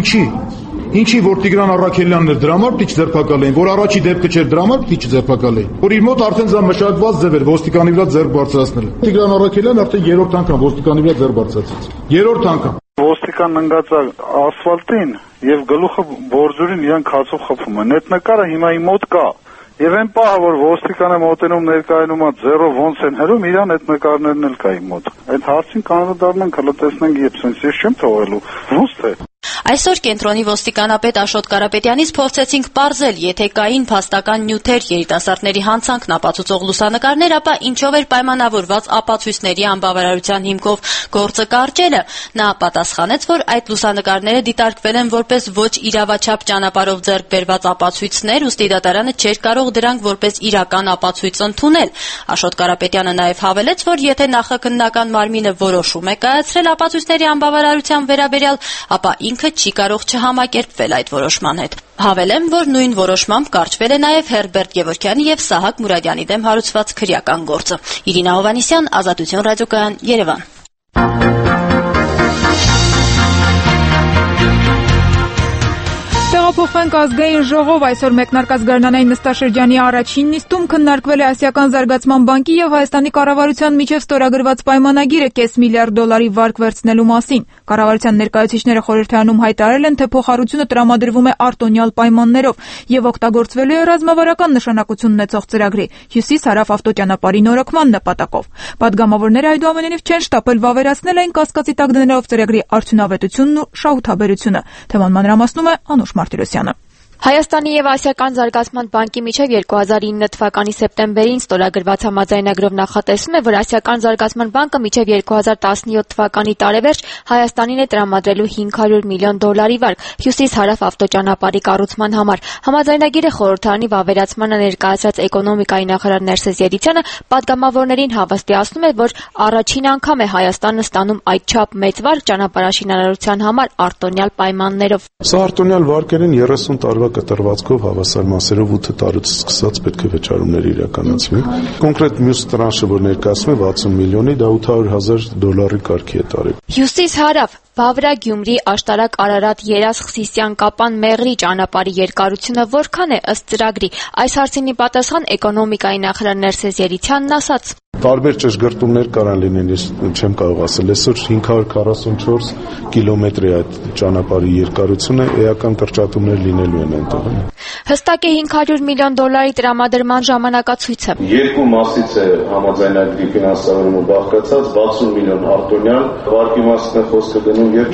Ինչի որ Տիգրան Առաքելյանն էր դրա համար պիտի չձերբակալեին, որ առաջի դեպքը չէր դրա համար պիտի չձերբակալեին, որ իր մոտ արդեն դա մշակված ձև էր ոստիկանի վրա ձեռք բարձրացնել։ Տիգրան Առաքելյանն արդեն 3-րդ անգամ ոստիկանի վրա ձեռք բարձրացրեց։ 3-րդ անգամ։
Ոստիկան ընկած ասֆալտին եւ գլուխը բորձուրին իրան քացով խփում են։ Այդ նկարը հիմա իմ մոտ կա։ Եվ այն պահը, որ ոստիկանը մոտենում ներկայանում է ձեռով ոնց են հրում, իրան այդ նկարներն էլ կա իմ մոտ։ Այդ հարցին կանոնադառնանք, հələ տեսնենք, երբ sense ես չեմ թողելու։ Ոնց թե։
Այսօր կենտրոնի ոստիկանապետ Աշոտ Կարապետյանից փորձեցինք պարզել, եթե կային փաստական նյութեր երիտասարդների հանցանքն ապացուցող լուսանկարներ, ապա ինչով էր պայմանավորված ապացույցների անբավարարության հիմքով գործը կարճելը։ Նա պատասխանեց, որ այդ լուսանկարները դիտարկվել են որպես ոչ իրավաչափ ճանապարհով ձեռք բերված ապացույցներ, ուստի դատարանը չէր կարող դրանք որպես իրական ապացույց ընդունել։ Աշոտ Կարապետյանը նաև հավելեց, որ եթե նախաքննական մարմինը որոշում է կայացրել ապացույցների անբավարարության վերաբերյալ, ապա ինքը չի կարող չհամակերպվել այդ որոշման հետ։ Հավելեմ, որ նույն որոշմամբ կարճվել է նաև Հերբերտ Գևորգյանի եւ Սահակ Մուրադյանի դեմ հարուցված քրեական գործը։ Իրինա Հովհաննիսյան, Ազատություն ռադիոկայան, Երևան։
Տեղափոխվենք ազգային ժողով այսօր մեկնարկած գարնանային նստաշրջանի առաջին նիստում քննարկվել է Ասիական զարգացման բանկի եւ Հայաստանի կառավարության միջև ստորագրված պայմանագիրը $500 միլիարդ վարկ վերցնելու մասին։ Կառավարության ներկայացուցիչները խորհրդարանում հայտարարել են, թե փոխառությունը տրամադրվում է արտոնյալ պայմաններով եւ օգտագործվելու է ռազմավարական նշանակություն ունեցող ծրագրի հյուսիս-հարավ ավտոճանապարհի նորոգման նպատակով։ Պատգամավորները այդուամենայնիվ չեն շտապել վավերացնել այն կասկածի տակ դնելով ծրագրի արդյունավետությունն ու շահութաբերությունը։ Թեման մանրամասնում է Անուշ Մարտիրոսյանը։
Հայաստանի եւ Ասիական զարգացման բանկի միջև 2009 թվականի սեպտեմբերին ստորագրված համաձայնագրով նախատեսվում է, որ Ասիական զարգացման բանկը մինչև 2017 թվականի տարեվերջ Հայաստանին է տրամադրելու $500 միլիոն վարկ հյուսիս-հարավ ավտոճանապարհի կառուցման համար։ Համաձայնագիրը խորհրդարանի վավերացմանը ներկայացրած էկոնոմիկայի նախարար Ներսես Երիցյանը պատգամավորներին հավաստիացնում է, որ առաջին անգամ է Հայաստանը ստանում այդչափ մեծ վարկ ճանապարհաշինարարության համար արտոնյալ պայմաններով։
Սա արտոնյալ վարկերին 30 տարվա կտրվածքով հավասար մասերով 8 տարուց սկսած պետք է վճարումներ իրականացվի։ Կոնկրետ մյուս տրանշը, որ ներկայացվում է 60 միլիոնի, դա $800,000 կարգի է տարի։
Հյուսիս-հարավ Վավրա, Գյումրի, Աշտարակ, Արարատ, Երազ, Խսիսյան, Կապան, Մեղրի ճանապարհի երկարությունը որքան է ըստ ծրագրի։ Այս հարցին ի պատասխան էկոնոմիկայի նախարար Ներսես Երիցյանն ասաց.
Տարբեր ճշգրտումներ կարան լինեն, ես չեմ կարող ասել, այսօր 544 կիլոմետր է այդ ճանապարհի երկարությունը, էական կրճատումներ լինելու են այնտեղ։
Հստակ է $500 միլիոն տրամադրման ժամանակացույցը։
Երկու մասից է համաձայնագրի ֆինանսավորումը բաղկացած, 60 միլիոն արտոնյալ, վարկի մասն է խոսքը գնում եւ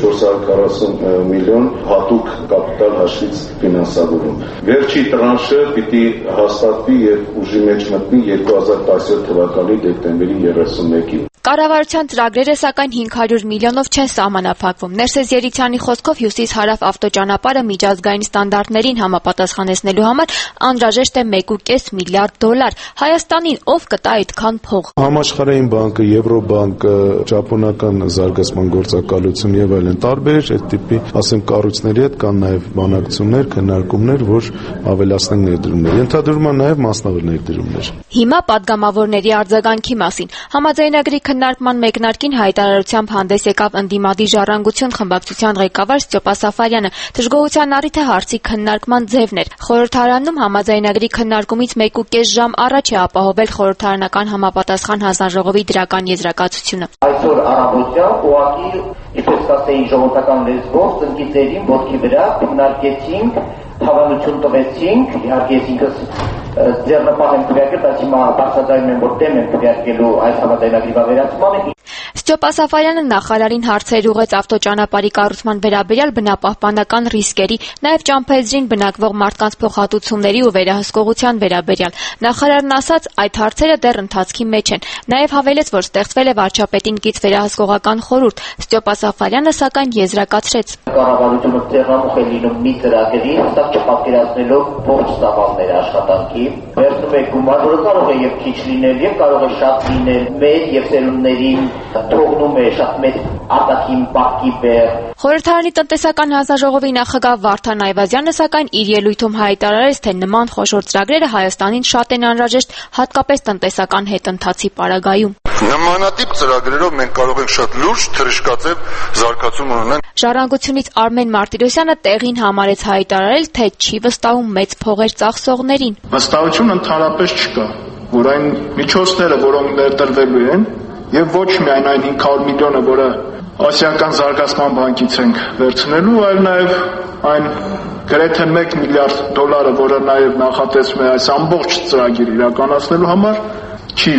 440 միլիոն հատուկ կապիտալ հաշվից ֆինանսավորում։ Վերջի տրանշը պիտի հաստատվի եւ ուժի մեջ մտնի 2017 թվականի դեկտեմբերի 31-ին։
Կառավարության ծրագրերը սակայն 500 միլիոնով չեն սահմանափակվում։ Ներսես Երիցյանի խոսքով հյուսիս-հարավ ավտոճանապարհը միջազգային ստանդարտներին համապատասխանեցնելու համար անհրաժեշտ է $1.5 միլիարդ։ Հայաստանին ով կտա այդքան փող։
Համաշխարհային բանկը, Եվրոբանկը, Ճապոնական զարգացման գործակալություն եւ այլն տարբեր այդ տիպի, ասեմ, կառույցների հետ կան նաեւ բանակցություններ, քննարկումներ, որ ավելացնեն ներդրումներ։ Ենթադրվում է նաեւ մասնավոր ներդրումներ։
Հիմա պատգամավորների արձագանքի մասին համաձայնագրի քննարկման մեկնարկին հայտարարությամբ հանդես եկավ ընդդիմադիր ժառանգություն խմբակցության ղեկավար Ստյոպա Սաֆարյանը։ Դժգոհության առիթը հարցի քննարկման ձևն էր։ Խորհրդարանում համաձայնագրի քննարկումից 1.5 ժամ առաջ է ապահովել խորհրդարանական համապատասխան հանձնաժողովի դրական եզրակացությունը։
Այսօր առավոտյան ուղղակի ինչպես ասեին ժողովրդական լեզվով ծնկիծերին ոտքի վրա քննարկեցինք, հավանություն տվեցինք, իհարկե ես ինքս ձեռնպահ եմ քվեարկել, բայց հիմա բացատրում եմ, որ դեմ եմ քվեարկելու այս համաձայնագրի վավերացմանը։
Ստյոպա Սաֆարյանը նախարարին հարցեր ուղղեց ավտոճանապարհի կառուցման վերաբերյալ բնապահպանական ռիսկերի, նաև ճամփեզրին բնակվող մարդկանց փոխհատուցումների ու վերահսկողության վերաբերյալ։ Նախարարն ասաց, այդ հարցերը դեռ ընթացքի մեջ են։ Նաև հավելեց, որ ստեղծվել է վարչապետին կից վերահսկողական խորհուրդ։ Ստյոպա Սաֆարյանը սակայն եզրակացրեց.
Կառավարությունը տեղամուխ է լինում մի ծրագրի, հստակ չպատկերացնելով ողջ ծավալները աշխատանքի, վերցնում է գումար, որը կարող է եւ քիչ լինել, եւ կարող է շատ լինել, մեր եւ սերունդներին թողնում է շատ մեծ արտաքին բակի բեր։
Խորհրդարանի տնտեսական հանձնաժողովի նախագահ Վարդան Այվազյանը սակայն իր ելույթում հայտարարեց, թե նման խոշոր ծրագրերը Հայաստանին շատ են անհրաժեշտ, հատկապես տնտեսական հետընթացի պարագայում։
Նմանատիպ ծրագրերով մենք կարող ենք շատ լուրջ թռիչքաձև զարգացում ունենալ։
Ժառանգությունից Արմեն Մարտիրոսյանը տեղին համարեց հայտարարել, թե չի վստահում մեծ փողեր ծախսողներին։
Վստահություն ընդհանրապես չկա, որ այն միջոցները, որոնք ներդրվելու են, եւ ոչ միայն այն 500 միլիոնը, որը Ասիական զարգացման բանկից ենք վերցնելու, այլ նաեւ այն գրեթե $1 միլիարդ, որը նաեւ նախատեսվում է այս ամբողջ ծրագիրը իրականացնելու համար, չի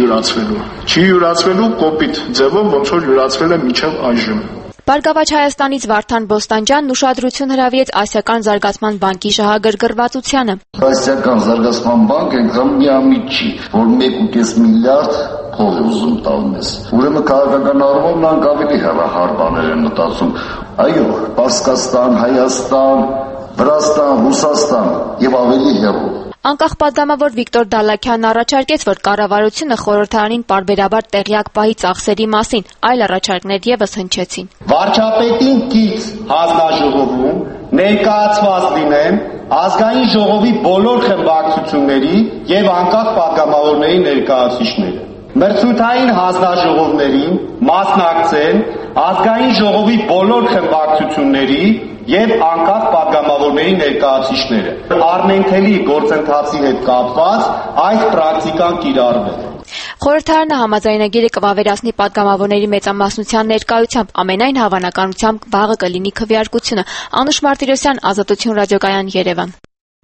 յուրացվելու կոպիտ ձևով, ոնց որ յուրացվել է մինչև այժմ։
Բարգավաճ Հայաստանից Վարդան Բոստանջյանն ուշադրություն հրավիրեց Ասիական զարգացման բանկի շահագրգռվածությանը։
Ասիական զարգացման բանկը այնքան միամիտ չի, որ 1.5 միլիարդ փող է ուզում տալ մեզ։ Ուրեմն քաղաքական առումով նրանք ավելի հավահար բաներ են մտածում։ Այո, Պարսկաստան, Հայաստան, Վրաստան, Ռուսաստան եւ ավելի հեռու։
Անկախ պատգամավոր Վիկտոր Դալաքյանն առաջարկեց, որ կառավարությունը խորհրդարանին պարբերաբար տեղյակ պահի ծախսերի մասին, այլ առաջարկներ ևս հնչեցին։
Վարչապետին կից հանձնաժողովում ներկայացված լինեն ազգային ժողովի բոլոր խմբակցությունների եւ անկախ պատգամավորների ներկայացուցիչները։ մրցութային հանձնաժողովներին մասնակցեն ազգային ժողովի բոլոր խմբակցությունների եւ անկախ падգամավորների ներկայացուցիչները։ Առնենթելի գործընթացի հետ կապված այս պրակտիկան կիրառվել է։
Խորհրդարանը համաձայնագիրը կվավերացնի падգամավորների մեծամասնության ներկայությամբ, ամենայն հավանականությամբ վաղը կլինի քվեարկությունը։ Անուշ Մարտիրոսյան, Ազատություն ռադիոկայան, Երևան։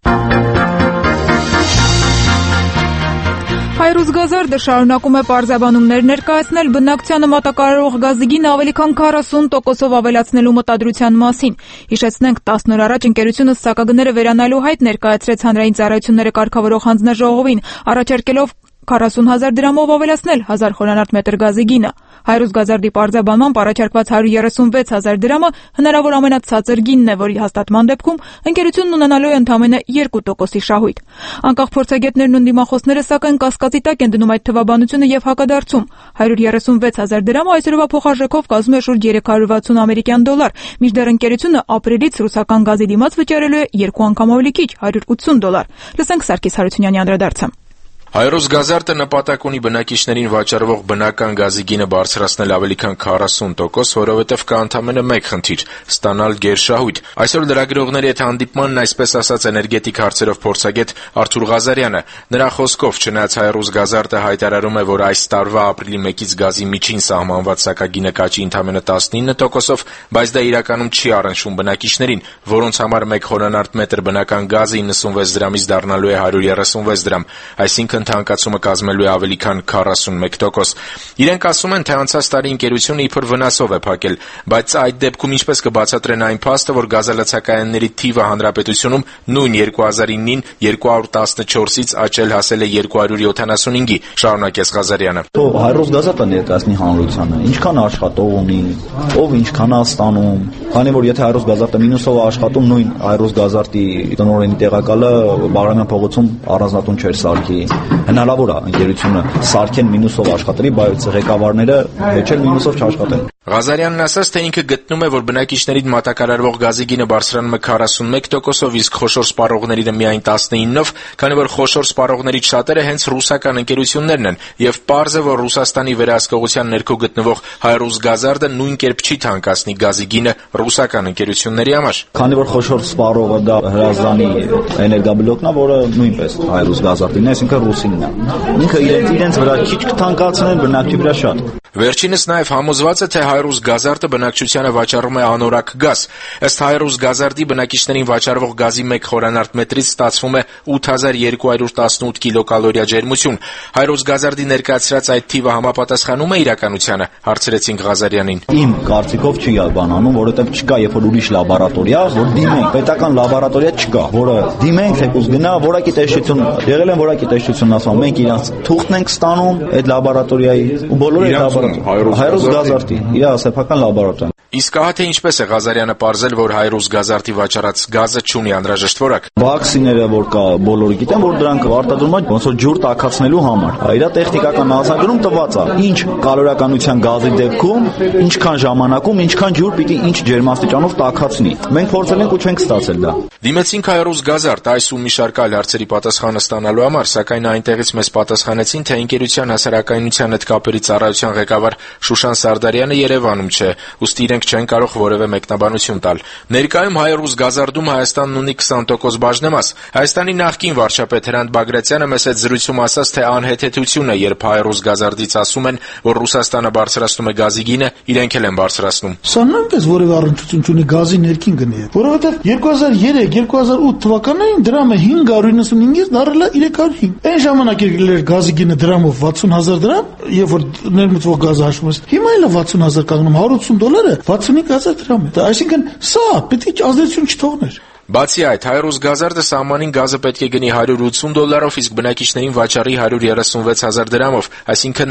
Հայրուզ Գազարդը շարունակում է պարզաբանումներ ներկայացնել բնակչությանը մատակարարող գազի գինը ավելի քան 40%-ով ավելացնելու մտադրության մասին։ Հիշեցնենք, 10 օր առաջ ընկերությունը սակագները վերանալու հայտ ներկայացրեց հանրային ծառայությունները կարգավորող հանձնաժողովին, առաջարկելով 40,000 դրամով ավելացնել 1000 խորանարդ մետր գազի գինը։ Հայրուզ Գազարդի պարզաբանմամբ առաջարկված 136,000 դրամը հնարավոր ամենացածր գինն է, որի հաստատման դեպքում ընկերությունն ունենալու է ընդամենը 2%-ի շահույթ։ Անկախ փորձագետներն ու դիմախոսները սակայն կասկածի տակ են դնում այդ թվաբանությունը եւ հակադարձում։ 136,000 դրամը այսօրվա փոխարժեքով կազմում է շուրջ 360 ամերիկյան դոլար, մինչդեռ ընկերությունը ապրիլից ռուսական գազի դիմաց վճարելու է 2 անգամ ավելի քիչ, $180։ Լսենք Սարգիս Հարությունյանի անդրադարձը։
Հայրուզ Գազարդը նպատակ ունի բնակիչներին վաճառվող բնական գազի գինը բարձրացնել ավելի քան 40%, որովհետև կա ընդամենը մեկ խնդիր՝ ստանալ գերշահույթ։ Այսօր լրագրողների հետ հանդիպմանն այսպես ասած էներգետիկ հարցերով փորձագետ Արթուր Ղազարյանը։ Նրա խոսքով, չնայած Հայրուզ Գազարդը հայտարարում է, որ այս տարվա ապրիլի 1-ից գազի միջին սահմանված սակագինը կաճի ընդամենը 19%, բայց դա իրականում չի առնչվում բնակիչներին, որոնց համար 1 խորանարդ մետր բնական գազը 96 դրամից դառնալու է 136 դրամ, այսինքն թանկացումը կազմելու է ավելի քան 41%։ Իրենք ասում են, թե անցած տարի ընկերությունը իբր վնասով է փակել, բայց այդ դեպքում ինչպես կբացատրեն այն փաստը, որ գազալցակայանների թիվը հանրապետությունում նույն 2009-ին 214-ից աճել հասել է 275-ի, շարունակեց Ղազարյանը։
Թող Հայրուզ Գազարդը ներկայացնի հանրությանը, ինչքան աշխատող ունի, ով ինչքան է ստանում, քանի որ եթե Հայրուզ Գազարդը մինուսով աշխատում, նույն Հայրուզ Գազարդի տնօրենի տեղակալը Բաղրամյան փողոցում առանձնատուն չէր սարքի։ Հնարավոր է ընկերությունը սարքեն մինուսով աշխատի, բայց ղեկավարները հեչել մինուսով չաշխատեն։
Ղազարյանն ասաց, թե ինքը գտնում է, որ բնակիչներին մատակարարվող գազի գինը բարձրանում է 41%-ով, իսկ խոշոր սպառողներինը միայն 19%-ով, քանի որ խոշոր սպառողներից շատերը հենց ռուսական ընկերություններն են, եւ պարզ է, որ Ռուսաստանի վերահսկողության ներքո գտնվող Հայրուզ Գազարդը նույն կերպ չի թանկացնի գազի գինը ռուսական ընկերությունների համար։
Քանի որ խոշոր սպառողը դա Հրազդանի էներգաբլոկն է, որը նույնպես Հայրուզ Գազարդին է, այսինքն ռուսինն է։ Ինքը իրենց վրա քիչ կթանկացնեն, բնակչի վրա շատ։
Վերջինս նաև համոզված է, թե Հայրուզ Գազարդը բնակչությանը վաճառում է անորակ գազ։ Ըստ Հայրուզ Գազարդի բնակիչներին վաճառվող գազի 1 խորանարդ մետրից ստացվում է 8218 կիլոկալորիա ջերմություն։ Հայրուզ Գազարդի ներկայացրած այդ թիվը համապատասխանում է իրականությանը, հարցրեցինք Ղազարյանին։
Իմ կարծիքով չի բանանում, որովհետև չկա երբ որ ուրիշ լաբորատորիա, որ դիմենք, պետական լաբորատորիա չկա, որը դիմենք թեկուզ գնա որակի տեսչություն, եղել են որակի տեսչությունն ասում, մենք իրանց թուղթն ենք ստանում այդ լաբորատորիայի ու բոլորը Հայրուզ Գազարդի, իր սեփական լաբորատորիան։
Իսկ ահա թե ինչպես է Ղազարյանը պարզել, որ Հայրուզ Գազարդի վաճառած գազը չունի անհրաժեշտ որակ։
Վաքսիները, որ կա, բոլորը գիտեն, որ դրանք արտադրում են ոնց որ ջուր տաքացնելու համար։ Իր տեխնիկական անձնագրում տված է, ինչ կալորիականության գազի դեպքում, ինչքան ժամանակում, ինչքան ջուր պիտի ինչ ջերմաստիճանով տաքացնի։ Մենք փորձել ենք ու չենք ստացել դա։
Դիմեցինք Հայրուզ Գազարդ այս ու մի շարք այլ հարցերի պատասխանը ստանալու համար, սակայն այնտեղից մեզ պատասխանեցին, թե ընկերության հասարակայնության հետ կապերի ծառայության ղեկավար Շուշան Սարդարյանը Երևանում չէ, ուստի իրենք չեն կարող որևէ մեկնաբանություն տալ։ Ներկայում Հայրուզ Գազարդում Հայաստանն ունի 20% բաժնեմաս։ Հայաստանի նախկին վարչապետ Հրանտ Բագրատյանը մեզ հետ զրույցում ասաց, թե անհեթեթություն է, երբ Հայրուզ Գազարդից ասում են, որ Ռուսաստանը բարձրացնում է գազի գինը, իրենք էլ են բարձրացնում։
Սա նույնպես որևէ առնչություն չունի գազի ներքին գնի, որովհետև 2003-2008 թվականներին դրամը 595-ից դառել է 305։ Այն ժամանակ էր գազի գինը դրամով 60,000 դրամ, երբ որ ներմուծվող գազը հաշվում ես։ Հիմա էլ 60,000 կանգնում, $180 65,000 դրամ է։ Այսինքն սա պետք է ազդեցություն չթողներ։
Բացի այդ, Հայրուզ Գազարդը սահմանին գազը պետք է գնի $180, իսկ բնակիչներին վաճառի 136,000 դրամով, այսինքն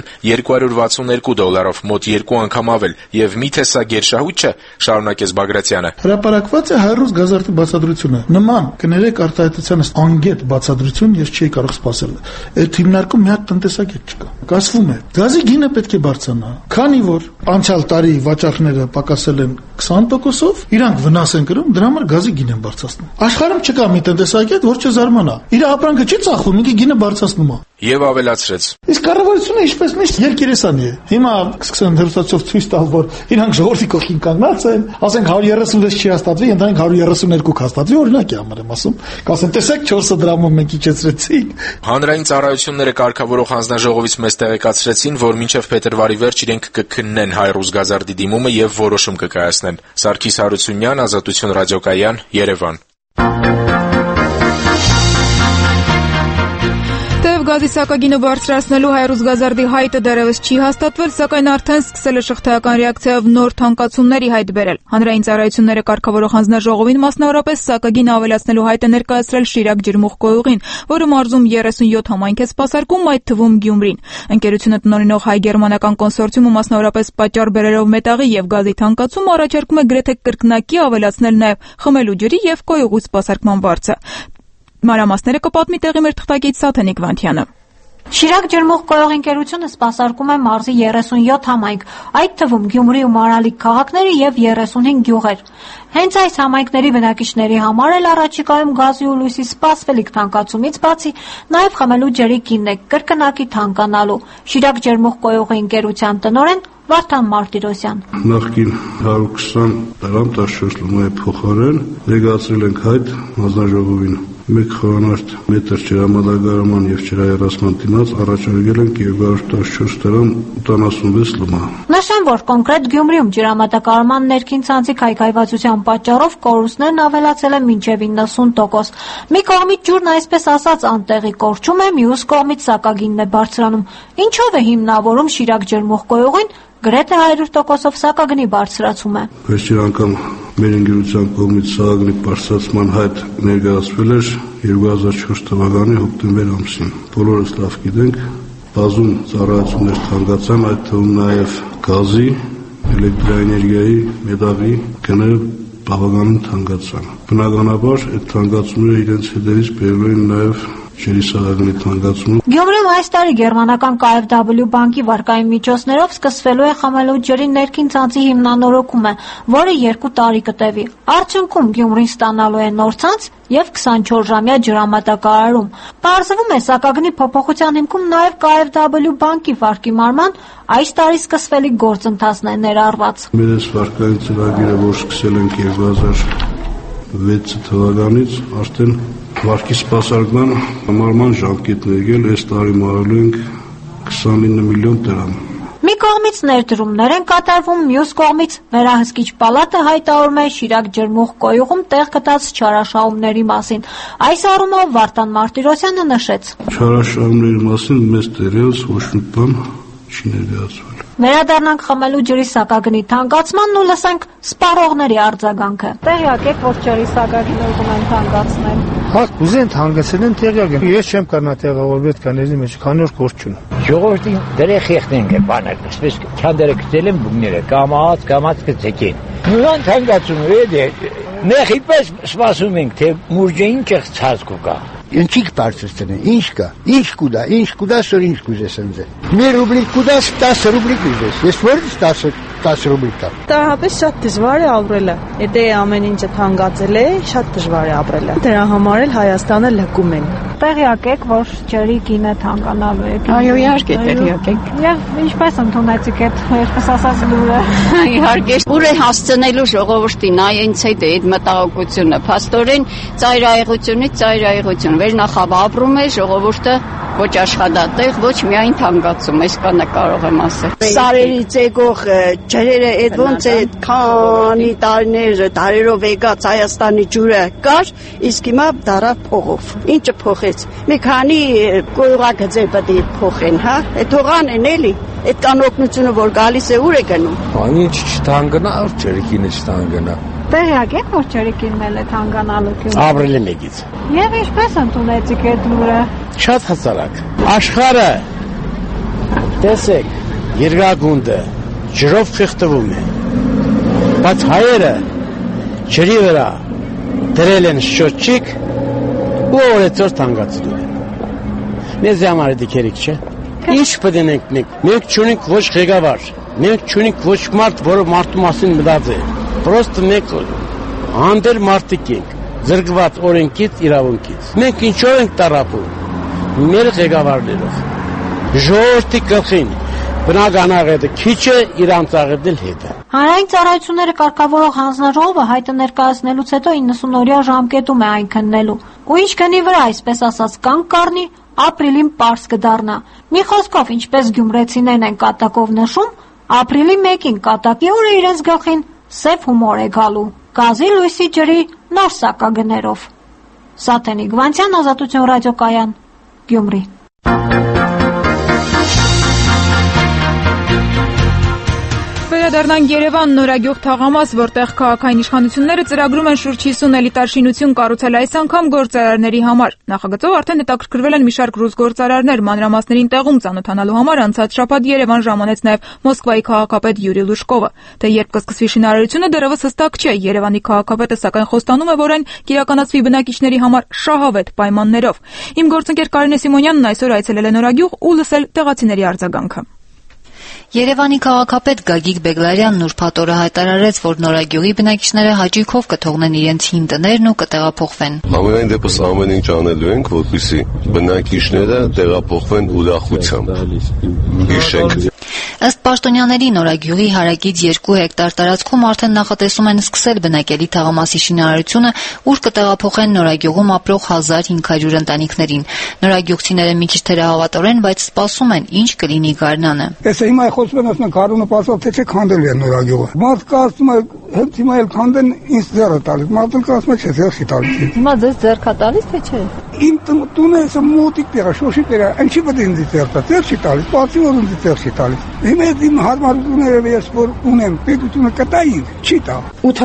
$262, մոտ 2 անգամ ավել, եւ միթե սա գերշահույթ չէ, շարունակեց Բագրատյանը։
Հրապարակված է Հայրուզ Գազարդի բացատրությունը։ Նման կներեք արտահայտության անգետ բացատրություն ես չի կարող սպասել։ Այդ հիմնարկում միակ տնտեսագետ չկա։ Կասվում է, գազի գինը պետք է բարձրանա, քանի որ անցյալ տարի վաճառքները պակասել են 20%-ով, իրանք վնաս են կրում, դրա համար գազի գին են բարձրացնում։ Աշխարհում չկա մի տնտեսագետ, որ չզարմանա։ Իր ապրանքը չի ծախում, ինքը գինը բարձրացնում է։
Եվ ավելացրեց.
Իսկ կառավարությունը ինչպես միշտ երկերեսան է։ Հիմա սկսեն հերոսացով ցույց տալ, որ իրանք ժողովրդի կողքին կանգնած են, ասենք 136 չի հաստատվի, ընդհանուր 132 հաստատվի, օրինակի համար եմ ասում։ Կասեն, տեսեք 4 դրամով մենք իջեցրեցինք։
Հանրային ծառայությունները կարգավորող հանձնաժողովից մեզ տեղեկացրեցին, որ մինչև փետրվարի վերջ իրենք կքննեն Հայ-Ռուսգազարդի դիմումը եւ որոշում կկայացնեն։ Սարգիս Հարությունյան, Ազատություն ռադիոկայան, Երևան։
Գազի սակագինը բարձրացնելու Հայ-Ռուսգազարդի հայտը դեռևս չի հաստատվել, սակայն արդեն սկսել է շղթայական ռեակցիայով նոր թանկացումների հայտ բերել։ Հանրային ծառայությունները կարգավորող հանձնաժողովին մասնավորապես սակագինը ավելացնելու հայտ է ներկայացրել Շիրակ ջրմուղ-Կոյուղին, որը մարզում 37 համայնք է սպասարկում, այդ թվում Գյումրին։ Ընկերությունը տնօրինող հայ-գերմանական կոնսորցիումը մասնավորապես պատճառ բերելով մետաղի եւ գազի թանկացում առաջարկում է գրեթե կրկնակի ավելացնել նաեւ խմելու ջրի եւ կոյուղու սպասարկման վարձը։ Մանրամասները կպատմի տեղի մեր թղթակից Սաթենիկ Վանթյանը։
Շիրակ ջրմուղ-Կոյուղ ընկերությունը սպասարկում է մարզի 37 համայնք, այդ թվում Գյումրի ու Մարալիկ քաղաքները եւ 35 գյուղեր։ Հենց այս համայնքների բնակիչների համար էլ առաջիկայում գազի ու լույսի սպասվելիք թանկացումից բացի նաեւ խմելու ջրի գինն է կրկնակի թանկանալու։ Շիրակ ջրմուղ-Կոյուղի ընկերության տնօրեն Վարդան Մարտիրոսյան։
Նախկին 120 դրամ 14 լումայի փոխարեն ներկայացրել ենք հայտ հանձնաժողովին։ Մեկ խորանարդ մետր ջրամատակարարման եւ ջրահեռացման դիմաց առաջարկել ենք 214 դրամ 86 լումա։
Նշեմ, որ կոնկրետ Գյումրիում ջրամատակարարման ներքին ցանցի քայքայվածության պատճառով կորուստներն ավելացել են մինչև 90%։ Մի կողմից ջուրն այսպես ասած անտեղի կորչում է, մյուս կողմից սակագինն է բարձրանում։ Ինչով է հիմնավորում Շիրակ ջրմուղ-Կոյուղին գրեթե 100%-ով սակագնի բարձրացում է։
Վերջին անգամ մեր ընկերության կողմից սակագնի բարձրացման հայտ ներկայացվել էր 2004 թվականի հոկտեմբեր ամսին։ Բոլորս լավ գիտենք, բազում ծառայություններ թանկացան, այդ թվում նաև գազի, էլեկտրաէներգիայի, մետաղի գները բավականին թանկացան։ Բնականաբար այդ թանկացումները իրենց հետևից բերել են նաև ջրի սակագնի թանկացումը։
Գյումրիում այս տարի գերմանական KfW բանկի վարկային միջոցներով սկսվելու է խմելու ջրի ներքին ցանցի հիմնանորոգումը, որը 2 տարի կտևի։ Արդյունքում Գյումրին ստանալու է նոր ցանց եւ 24-ժամյա ջրամատակարարում։ Պարզվում է սակագնի փոփոխության հիմքում նաեւ KfW բանկի վարկի մարման այս տարի սկսվելիք գործընթացն է ներառված։
Մեր այս վարկային ծրագիրը, որ սկսել ենք 2006 թվականից, արդեն վարկի սպասարկման համարման ժամկետն եկել, այս տարի մարելու ենք 29 միլիոն դրամ։
Մի կողմից ներդրումներ են կատարվում, մյուս կողմից վերահսկիչ պալատը հայտարարում է Շիրակ ջրմուղ-Կոյուղում տեղ գտած չարաշահումների մասին։ Այս առումով Վարդան Մարտիրոսյանը նշեց.
Չարաշահումների մասին մեզ դեռևս ոչ մի բան չի ներկայացվել։
Վերադառնանք խմելու ջրի սակագնի թանկացմանն ու լսենք սպառողների արձագանքը։ Տեղյակ եք, որ ջրի սակագինը ուզում են թանկացնել։
Հա, կուզեն թանկացնել են, տեղյակ եմ։ Ես չեմ կարողանա տեղավորվել կաների մեջ, քանի որ կորչուն։
Ժողովրդի դրե խիղթեն կը բաներ, այսպես քանդերը գտել են բուգները, կամած կծեկին։ Նույն թանկացում է, նեխի պես սպասում ենք, թե մուրճը ինչ ցած կգա։
Ինչի՞ք բարձրացնեն, ինչ կա, ինչ կուտա, սոր ինչ կուզես ընձե։ Մի ռուբլիկ կուտաս, 10 ռուբլիկ կուզես, ես որից 10 ռուբլիկ տամ։
Տարհապես շատ դժվար է ապրելը, եթե ամեն ինչը թանկացել է, շատ դժվար է ապրելը։ Դրա համար էլ Հայաստանը լքում են։
Տեղյակ եք, որ ջրի գինը թանկանալու է։
Այո, իհարկե տեղյակ եք։
Եվ ինչպես ընդունեցիք այդ երկս ասած լուրը։
Իհարկե, ուր է հասցնելու ժողովրդին, այնց հետ է այդ մտահոգությունը, փաստորեն ծայրահեղությունից ծայրահեղություն, վերնախավ ապրում է ժողովուրդը ոչ աշխատատեղ, ոչ միայն թանկացում, այսքանը կարող եմ ասել։
Սարերից եկող ջրերը այդ ոնց է քանի տարերով եկած Հայաստանի ջուրը կար, իսկ հիմա դարա փողով։ Ինչը փոխեց։ Մի քանի կոյուղագծեր պետք է փոխեն, հա։ Այդ հողան են էլի։ Այդ կանոկնությունը որ գալիս է ուր է գնում։
Ինչ չթանկանա, ջրիկինը չթանկանա։
Տեղյակ եք, որ ջրիկինն էլ է թանկանալու գյուղ։
Ապրել եմ եկից։
Եվ ինչպես ընդունեցիք այդ լուրը։
Շատ հասարակ։ Աշխարհը տեսեք, երկրագունդը ջրով խեղդվում է։ Բայց հայերը ջրի վրա դրել են շոչիկ ու օրեցօր թանկացնում են։ Մեզ համար է դիքերիկ չէ։ Ինչ պետք է մենք չունենք ոչ ղեկավար, մենք չունենք ոչ մարդ, որը մարդու մասին մտածի։ Պրոստը մենք հանդեր մարդիկ ենք, զրկված օրենքից, իրավունքից։ Մենք ինչով ենք տարապում։ մեր ղեկավարներով ժողովրդի գլխին բնականաղետը քիչ է, իրանց աղետել հետը։
Հանրային ծառայությունները կարգավորող հանձնաժողովը հայտը ներկայացնելուց հետո 90-օրյա ժամկետում է այն քննելու։ Ու ինչ գնի վրա, այսպես ասած, կանգ կառնի, ապրիլին պարզ կդառնա։ Մի խոսքով, ինչպես գյումրեցիներն են կատակով նշում, ապրիլի 1-ին կատակի օրը իրենց գլխին սև հումոր է գալու։ Գազի, լույսի, ջրի նոր սակագներով։ Սաթենիկ Վանցյան, Ազատություն ռադիոկայան, Գյումրի։
Վերադառնանք Երևան, նորագյուղ թաղամաս, որտեղ քաղաքային իշխանությունները ծրագրում են շուրջ 50 էլիտար շինություն կառուցել այս անգամ գործարարների համար։ Նախագծով արդեն հետաքրքրվել են մի շարք ռուս գործարարներ, մանրամասներին տեղում ծանոթանալու համար անցած շաբաթ Երևան ժամանեց նաև Մոսկվայի քաղաքապետ Յուրի Լուշկովը։ Թե երբ կսկսվի շինարարությունը դեռևս հստակ չէ։ Երևանի քաղաքապետը սակայն խոստանում է, որ այն կիրականացվի բնակիչների համար շահավետ պայմաններով։ Իմ գործընկեր Կարինե Սիմոնյանն այսօր այցելել է նորագյուղ ու լսել տեղացիների արձագանքը։
Երևանի քաղաքապետ Գագիկ Բեգլարյանն ուրբաթ օրը հայտարարեց, որ նորագյուղի բնակիչները հաճույքով կթողնեն իրենց հին տներն ու կտեղափոխվեն։
Ամենայն դեպս ամեն ինչ անելու ենք, որպեսզի բնակիչները տեղափոխվեն ուրախությամբ։ Հիշենք։
Ըստ պաշտոնյաների նորագյուղի հարակից 2 հեկտար տարածքում արդեն նախատեսում են սկսել բնակելի թաղամասի շինարարությունը, ուր կտեղափոխեն նորագյուղում ապրող 1500 ընտանիքներին։ Նորագյուղցիները մի քիչ թերահավատորեն, բայց սպասում են, ինչ կլինի գարնանը։
Հիմա խոսում են, ասում են քարունը պասավ, թե չէ քանդելու են նորագյուղը։ Մարդը ասում է, հենց հիմա էլ քանդեն, ինձ ձեռը տալիս։ Մարդը ասում է, չէ, ձեռ չի տալիս։
Հիմա ձեզ ձեռքա տալիս, թե չէ։
Իմ տունը էս մոտիկ տեղա, շոշի տեղա, ինչի պետք է ինձ ձեռ տա, ձեռ չի տալիս, բացի որ ինձ ձեռ չի տալիս։ Հիմա իմ հարմարությունները ես որ ունեմ, պետությունը կտայի, չի տա։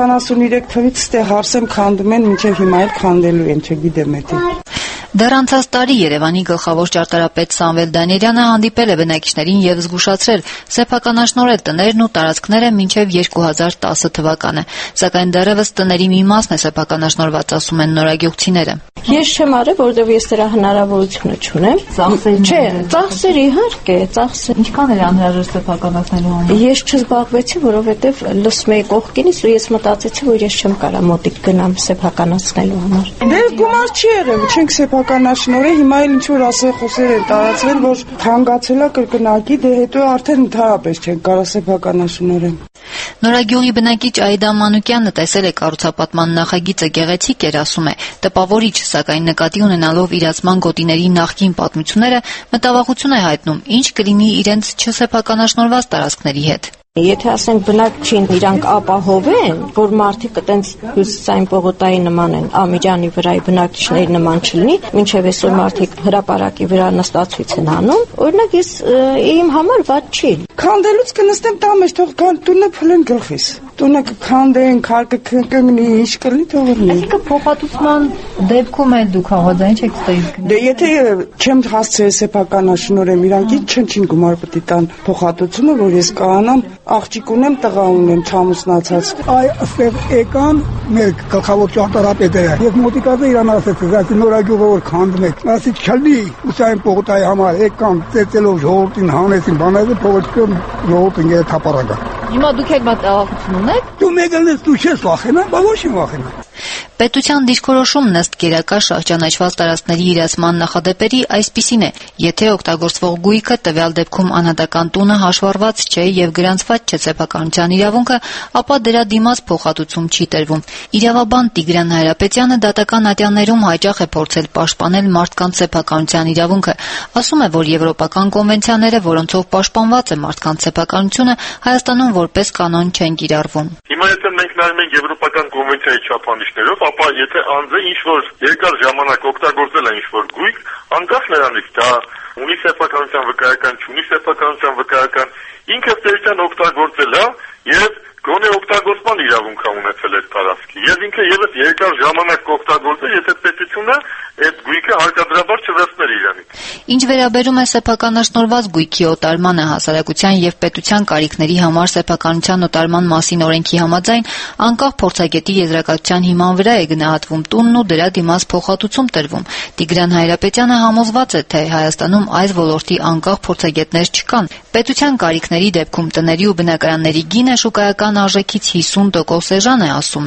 83 թվից ստեղ հարսեմ քանդում են, մինչև հիմա էլ քանդելու են, չգիտեմ էդի։
Դեռ անցած տարի Երևանի գլխավոր ճարտարապետ Սամվել Դանիելյանը հանդիպել է բնակիչներին եւ զգուշացրել սեփականաշնորհել տներն ու տարածքները մինչեւ 2010 թվականը, սակայն դեռևս տների մի մասն է սեփականաշնորհված, ասում են նորագյուղցիները։
Ես չեմ արել, որովհետեւ ես դրա հնարավորությունը չունեմ։
Ծախսերն
չէ, ծախսեր իհարկե, ծախսեր։
Ինչքան էր անհրաժեշտ սեփականացնելու համար։
Ես չզբաղվեցի, որովհետեւ լսում էի կողքինից ու ես մտածեցի, որ ես չեմ կարող մոտիկ գնամ սեփականացնելու համար։ Դե գումար չի եղել, չենք սեփականաշնորհել, հիմա էլ ինչ որ ասել են տարածվել, որ թանկացել է կրկնակի, դե հետո արդեն ընդհանրապես չենք կարող սեփականաշնորհել։
Նորագյուղի բնակիչ Այդա Մանուկյանը տեսել է կառուցապատման նախագիծը, գեղեցիկ էր, ասում է, տպավորիչ, սակայն նկատի ունենալով իրացման գոտիների նախկին պատմությունները, մտավախություն է հայտնում, ինչ կլինի իրենց չսեփականաշնորհված տարածքների հետ։
Եթե ասենք բնակչին իրանք ապահովեն, որ մարդիկ այտենց հյուսիսային պողոտայի նման են, Ամիջանի վրայի բնակիչների նման չլինի, մինչև այսօր մարդիկ հրապարակի վրա նստացույց են անում, օրինակ ես իմ համար վատ չի։ Քանդելուց կնստեմ տա մեջ, թող տունը փլեն գլխիս։ Տունը կքանդեն, քարկը կընկնի, ինչ կլինի թող լինի։
Այսինքն փոխհատուցման դեպքում էլ դուք հավատային չեք ստեղից։
Դե եթե չեմ հասցրել սեփականաշնորհեմ, իրանք ինչ գումար պետք է տան փոխհատուցումը, որ ես կանամ աղջիկ ունեմ, տղա ունեմ, չամուսնացած։
Այ այստեղ եկան մեր գլխավոր ճարտարապետը եւ մոտիկაზე իրան ասեց, ասի նորագյուղը որ քանդում եք, ասի չլի ուսային պողոտայի համար եկան ծեծելով ժողովրդին հանեցին, բանալը փողոցը ժողովրդին է թափառակա։
Հիմա դուք եք մտահոգություն ունեք։
Դու մեգանես դու չես վախենա, բա ոչ եմ վախենա։
Պետության դիրքորոշումն ըստ գերակա շահճանաչված տարածքների իրացման նախադեպերի այսպիսին է. եթե օգտագործվող գույքը տվյալ դեպքում անհատական տունը հաշվառված չէ եւ գրանցված չէ սեփականության իրավունքը, ապա դրա դիմաց փոխհատուցում չի տրվում։ Իրավաբան Տիգրան Հայրապետյանը դատական ատյաններում հաճախ է փորձել պաշտպանել մարդկանց սեփականության իրավունքը, ասում է, որ եվրոպական կոնվենցիաները, որոնցով պաշտպանված է մարդկանց սեփականությունը, Հայաստանում որպես կանոն չեն կիրառվում։
Հիմա եթե մենք նայում ենք եվրոպական կոնվենցիայի չափանիշներով, ապա եթե անձը ինչ-որ երկար ժամանակ օգտագործել է ինչ-որ գույք, անկախ նրանից դա ունի սեփականության վկայական, չունի սեփականության վկայական, ինքը ծերության օգտագործել է եւ գոնե օգտագործման իրավունք է ունեցել այդ տարածքի։ Եվ ինքը եւս երկար ժամանակ կօգտագործի, եթե պետությունը այդ գույքը հարկադրաբար չվերցներ իրանից։
Ինչ վերաբերում է սեփականաշնորհված գույքի օտարմանը, հասարակության եւ պետության կարիքների համար սեփականության օտարման մասին օրենքի համաձայն, անկախ փորձագետի եզրակացության հիման վրա է գնահատվում տունն ու դրա դիմաց փոխհատուցում տրվում։ Տիգրան Հայրապետյանը համոզված է, թե Հայաստանում այս ոլորտի անկախ փորձագետներ չկան։ Պետության կարիքների դեպքում տների ու բնակարանների գինը շուկայական արժեքից 50% էժան է, ասում է։
Գույք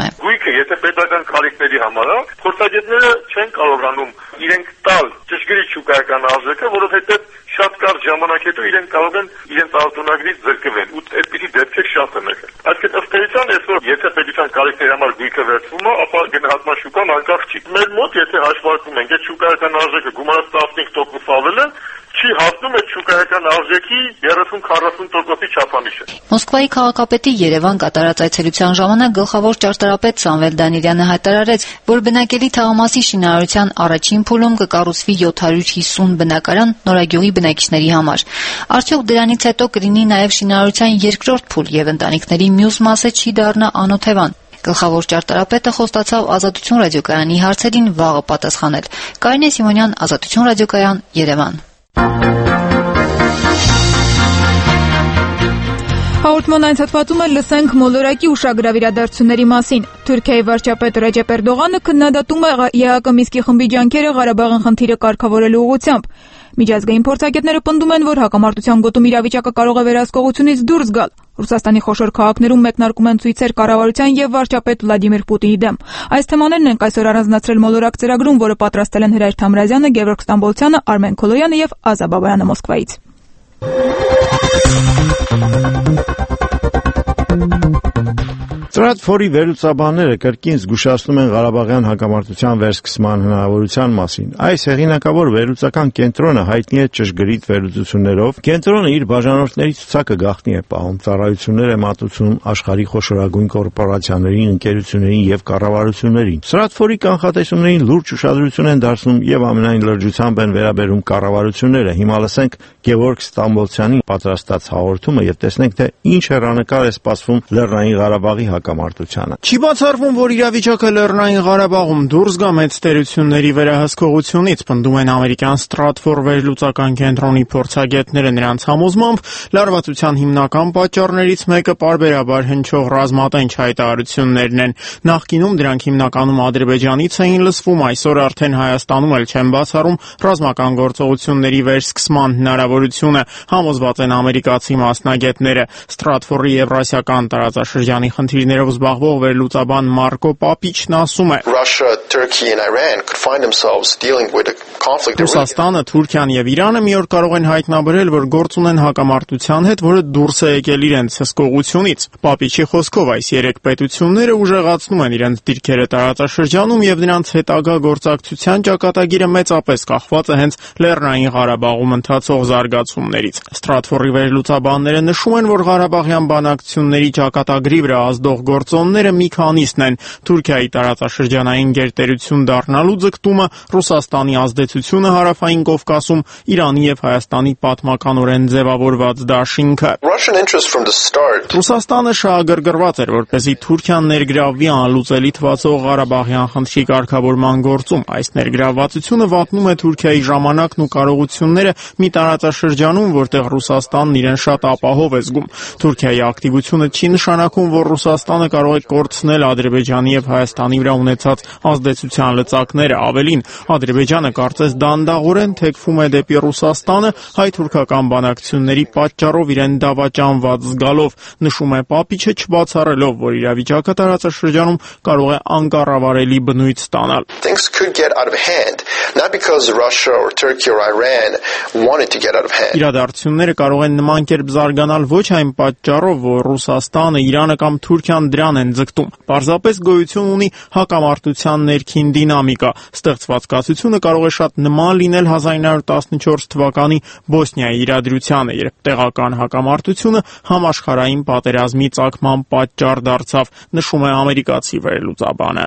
ինքը եթե պետական կարիքների համար է, փորձագետները չեն կարողանում իրենք տալ ճշգրիտ շուկայական արժեքը, որովհետև շատ կարճ ժամանակ հետո իրենք կարող են իրենց արտոնագրից զրկվել ու այդպիսի դեպքեր շատ են եղել։ Այսինքն ըստ էության այսօր եթե պետության կարիքների համար գույքը վերցվում է, ապա գնահատման շուկան անկախ չի։ Մեր մոտ եթե հաշվարկում ենք այդ շուկայական արժեքը գումարած 15% ավելը չի հասնում այդ շուկայական արժեքի 30-40%-ի չափանիշը։
Մոսկվայի քաղաքապետի Երևան կատարած այցելության ժամանակ գլխավոր ճարտարապետ Սամվել Դանիլյանը հայտարարեց, որ բնակելի թաղամասի շինարարության առաջին փուլում կկառուցվի 750 բնակարան Նորագյուղի բնակիչների համար։ Արդյոք դրանից հետո կլինի նաև շինարարության երկրորդ փուլ եւ ընտանիքների մյուս մասը չի դառնա անօթևան։ Գլխավոր ճարտարապետը խոստացավ Ազատություն ռադիոկայանի հարցերին վաղը պատասխանել։ Կարինե Սիմոնյան, Ազատություն ռադիոկայան, Երևան։
Հաղորդման այս հատվածում լսենք մոլորակի ուշագրավ իրադարձությունների մասին։ Թուրքիայի վարչապետ Ռեջեփ Էրդողանը քննադատում է ԵԱԿ Մինսկի խմբի ջանքերը Ղարաբաղի խնդիրը կարգավորելու ուղղությամբ։ Միջազգային փորձագետները պնդում են, որ հակամարտության գոտում իրավիճակը կարող է վերահսկողությունից դուրս գալ։ Ռուսաստանի խոշոր քաղաքներում մեկնարկում են ցույցեր կառավարության եւ վարչապետ Վլադիմիր Պուտինի դեմ։ Այս թեմաներն ենք այսօր առանձնացրել մոլորակ ծրագրում, որը պատրաստել են Հրայր Թամրազյանը, Գևորգ Ստամբոլցյանը, Արմեն Քոլոյանը եւ Ազա Բաբայանը Մոսկվայից։
Ստրատֆորի վերլուծաբանները կրկին զգուշացնում են Ղարաբաղյան հակամարտության վերսկսման հնարավորության մասին։ Այս հեղինակավոր վերլուծական կենտրոնը հայտնի է ճշգրիտ վերլուծություններով։ Կենտրոնը իր բաժանորդների ցուցակը գաղտնի է պահում, ծառայություններ է մատուցում աշխարհի խոշորագույն կորպորացիաներին, ընկերություններին եւ կառավարություններին։ Ստրատֆորի կանխատեսումներին լուրջ ուշադրություն են դարձնում եւ ամենայն լրջությամբ են վերաբերում կառավարությունները։ Հիմա լսենք Գևորգ Ստամբոլցյանի պատրաստած հաղորդումը եւ տեսնենք, թե ինչ հեռանկար է սպասվում Լեռնային Ղարաբաղի հակամարտությանը։
Չի բացառվում, որ իրավիճակը Լեռնային Ղարաբաղում դուրս գա մեծ տերությունների վերահսկողությունից, պնդում են ամերիկյան Ստրատֆոր վերլուծական կենտրոնի փորձագետները։ Նրանց համոզմամբ լարվածության հիմնական պատճառներից մեկը պարբերաբար հնչող ռազմատենչ հայտարարություններն են։ Նախկինում դրանք հիմնականում Ադրբեջանից էին լսվում, այսօր արդեն Հայաստանում էլ չեն բացառում ռազմական գործողությունների վերսկսման հնարավորությունը, համոզված են ամերիկացի մասնագետները։ Ստրատֆորի եվրասիական տարածաշրջանի խնդիրներով զբաղվող վերլուծաբան Մարկո Պապիչն ասում է. Ռուսաստանը, Թուրքիան եւ Իրանը մի օր կարող են հայտնաբերել, որ գործ ունեն հակամարտության հետ, որը դուրս է եկել իրենց հսկողությունից։ Պապիչի խոսքով այս երեք պետությունները ուժեղացնում են իրենց դիրքերը տարածաշրջանում եւ նրանց հետագա գործակցության ճակատագիրը մեծապես կախված է հենց Լեռնային Ղարաբաղում ընթացող զարգացումներից։ Ստրատֆորի վերլուծաբանները նշում են, որ Ղարաբաղյան բանակցությունների ճակատագրի վրա ազդող գործոնները մի քանիսն են. Թուրքիայի տարածաշրջանային գերտերություն դառնալու ձգտումը, Ռուսաստանի ազդեցությունը Հարավային Կովկասում, Իրանի եւ Հայաստանի պատմականորեն ձևավորված դաշինքը։ Ռուսաստանը շահագրգռված էր, որպեսզի Թուրքիան ներգրավվի անլուծելի թվացող Ղարաբաղյան խնդրի կարգավորման գործում։ Այս ներգրավվածությունը վատնում է Թուրքիայի ժամանակն ու կարողությունները մի տարածաշրջանում, որտեղ Ռուսաստանն իրեն շատ ապահով է զգում։ Թուրքիայի ակտիվությունը չի նշանակում, որ Ռուսաստանը կարող է կորցնել Ադրբեջանի եւ Հայաստանի վրա ունեցած ազդեցության լծակները։ Ավելին, Ադրբեջանը կարծես դանդաղորեն թեքվում է դեպի Ռուսաստանը հայ-թուրքական բանակցությունների պատճառով իրեն դավաճանված զգալով, նշում է Պապիչը, չբացառելով, որ իրավիճակը տարածաշրջանում կարող է անկառավարելի բնույթ ստանալ։ Իրադարձությունները կարող են նման կերպ զարգանալ ոչ այն պատճառով, որ Ռուսաստանը, Իրանը կամ Թուրքիան դրան են ձգտում։ Պարզապես գոյություն ունի հակամարտության ներքին դինամիկա։ Ստեղծված կացությունը կարող է շատ նման լինել 1914 թվականի Բոսնիայի իրադրությանը, երբ տեղական հակամարտությունը համաշխարհային պատերազմի ծագման պատճառ դարձավ, նշում է ամերիկացի վերլուծաբանը։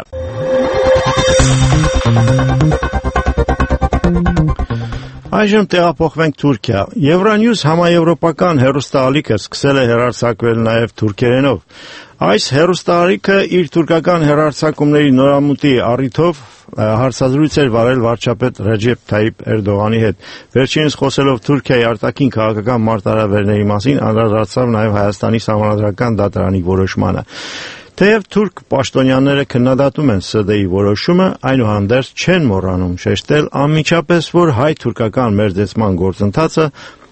Այժմ տեղափոխվենք Թուրքիա։ Euronews համաեվրոպական հեռուստաալիքը սկսել է հեռարձակվել նաև թուրքերենով։ Այս հեռուստաալիքը իր թուրքական հեռարձակումների նորամուտի առիթով հարցազրույց էր վարել վարչապետ Ռեջեփ Թայիփ Էրդողանի հետ։ Վերջինս խոսելով Թուրքիայի արտաքին քաղաքական մարտահրավերների մասին, անդրադարձավ նաև Հայաստանի սահմանադրական դատարանի որոշմանը։ Թեև թուրք պաշտոնյաները քննադատում են ՍԴ-ի որոշումը, այնուհանդերձ չեն մոռանում շեշտել անմիջապես, որ հայ-թուրքական մերձեցման գործընթացը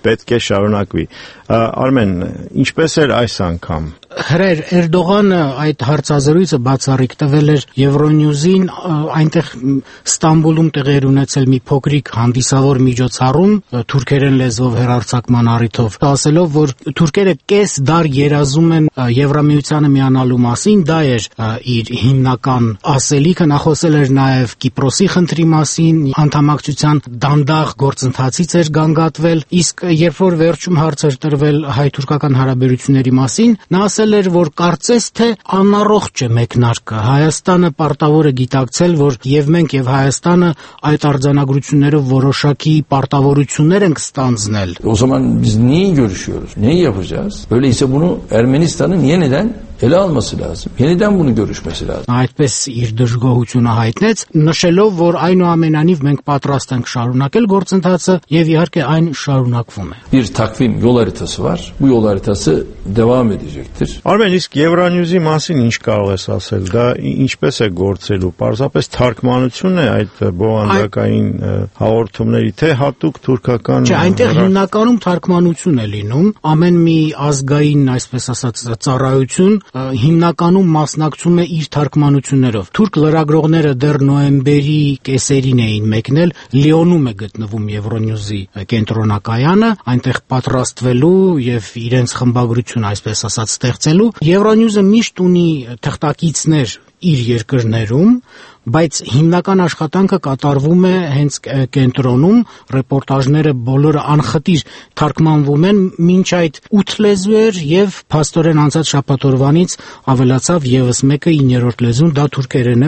պետք է շարունակվի։ Արմեն, ինչպես էր այս անգամ։
Հրեր Էրդողանը այդ հարցազրույցը բացառիկ տվել էր Եվրոնյուզին, այնտեղ Ստամբուլում տեղի ունեցել մի փոքրիկ հանդիսավոր միջոցառում թուրքերեն լեզվով հեռարձակման առիթով, ասելով, որ թուրքերը կես դար երազում են Եվրամիությանը միանալու մասին, դա էր իր հիմնական ասելիքը, նա խոսել էր նաև Կիպրոսի խնդրի մասին, անդամակցության դանդաղ գործընթացից էր գանգատվել, իսկ երբ որ վերջում հարց էր տրվել հայ-թուրքական հարաբերությունների մասին, նա ասել էր, որ կարծես թե անառողջ է մեկնարկը, Հայաստանը պարտավոր է գիտակցել, որ եւ մենք եւ Հայաստանը այդ արձանագրություններով որոշակի պարտավորություններ ենք ստանձնել.
O zaman biz neyi görüşüyoruz? Neyi yapacağız? Öyleyse bunu Ermenistan'ın yeniden ele alması lazım. Yeniden bunu görüşmesi lazım.
Այդպես իր դժգոհությունը հայտնեց, նշելով, որ այնուամենայնիվ մենք պատրաստ ենք շարունակել գործընթացը եւ իհարկե այն շարունակվում է.
Bir takvim yol haritası var. Bu yol haritası devam edecektir.
Արմեն, իսկ Եվրանյուզի մասին ինչ կարող ես ասել? Դա ինչպես է գործելու? Պարզապես թարգմանություն է այդ բովանդակային հաղորդումների, թե հատուկ թուրքական։
Չէ, այնտեղ հիմնականում թարգմանություն է լինում, ամեն մի ազգային, այսպես ասած, ծառայություն հիմնականում մասնակցում է իր թարգմանություններով։ Թուրք լրագրողները դեռ նոյեմբերի կեսերին էին մեկնել, Լիոնում է գտնվում Եվրոնյուզի կենտրոնակայանը, այնտեղ պատրաստվելու եւ իրենց խմբագրություն, այսպես ասած, ստեղծելու։ Եվրոնյուզը միշտ ունի թղթակիցներ իր երկրներում, բայց հիմնական աշխատանքը կատարվում է հենց կենտրոնում, ռեպորտաժները բոլորը անխտիր թարգմանվում են, մինչ այդ 8 լեզու էր եւ փաստորեն անցած շաբաթօրվանից ավելացավ եւս մեկը 9-րդ լեզուն, դա թուրքերեն է։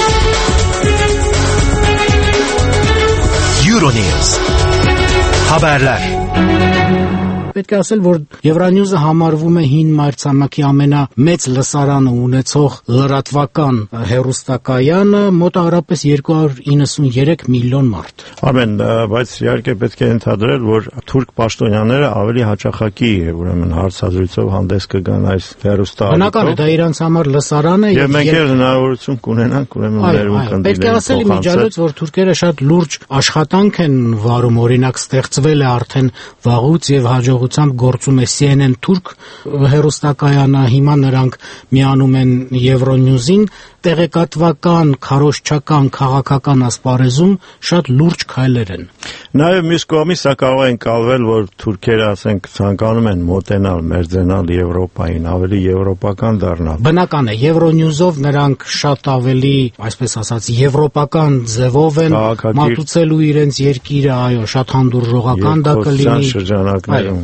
Euronews Haberler
Պետք է ասել, որ Եվրանյուզը համարվում է հին մայրցամաքի ամենամեծ լսարանը ունեցող լրատվական հեռուստակայանը, մոտավորապես 293 միլիոն մարդ։
Արմեն, բայց իհարկե պետք է ընդհանրել, որ թուրք պաշտոնյաները ավելի հաճախակի ուրեմն հարցազրույցով հանդես կգան այս հեռուստաալիքով։
Բնական է, դա իրանց համար լսարան է
եւ մենք էլ հնարավորություն կունենանք ուրեմն ներում կնդիրել։
Պետք է ասել իմիջիալոց, որ թուրքերը շատ լուրջ աշխատանք են վարում, օրինակ ստեղծվել է արդեն վաղուց եւ հաջողությամբ գործում է CNN Թուրք հեռուստակայանը, հիմա նրանք միանում են Եվրոնյուզին, տեղեկատվական, քարոզչական, քաղաքական ասպարեզում շատ լուրջ քայլեր են։
Նաև մյուս կողմից սա կարող է ընկալվել, որ թուրքերը, ասենք, ցանկանում են մոտենալ, մերձենալ Եվրոպային, ավելի եվրոպական դառնալ։
Բնական է, Եվրոնյուզով նրանք շատ ավելի, այսպես ասած, եվրոպական ձևով են մատուցելու իրենց երկիրը, այո, շատ հանդուրժողական դա կլինի։
Շրջանակներում։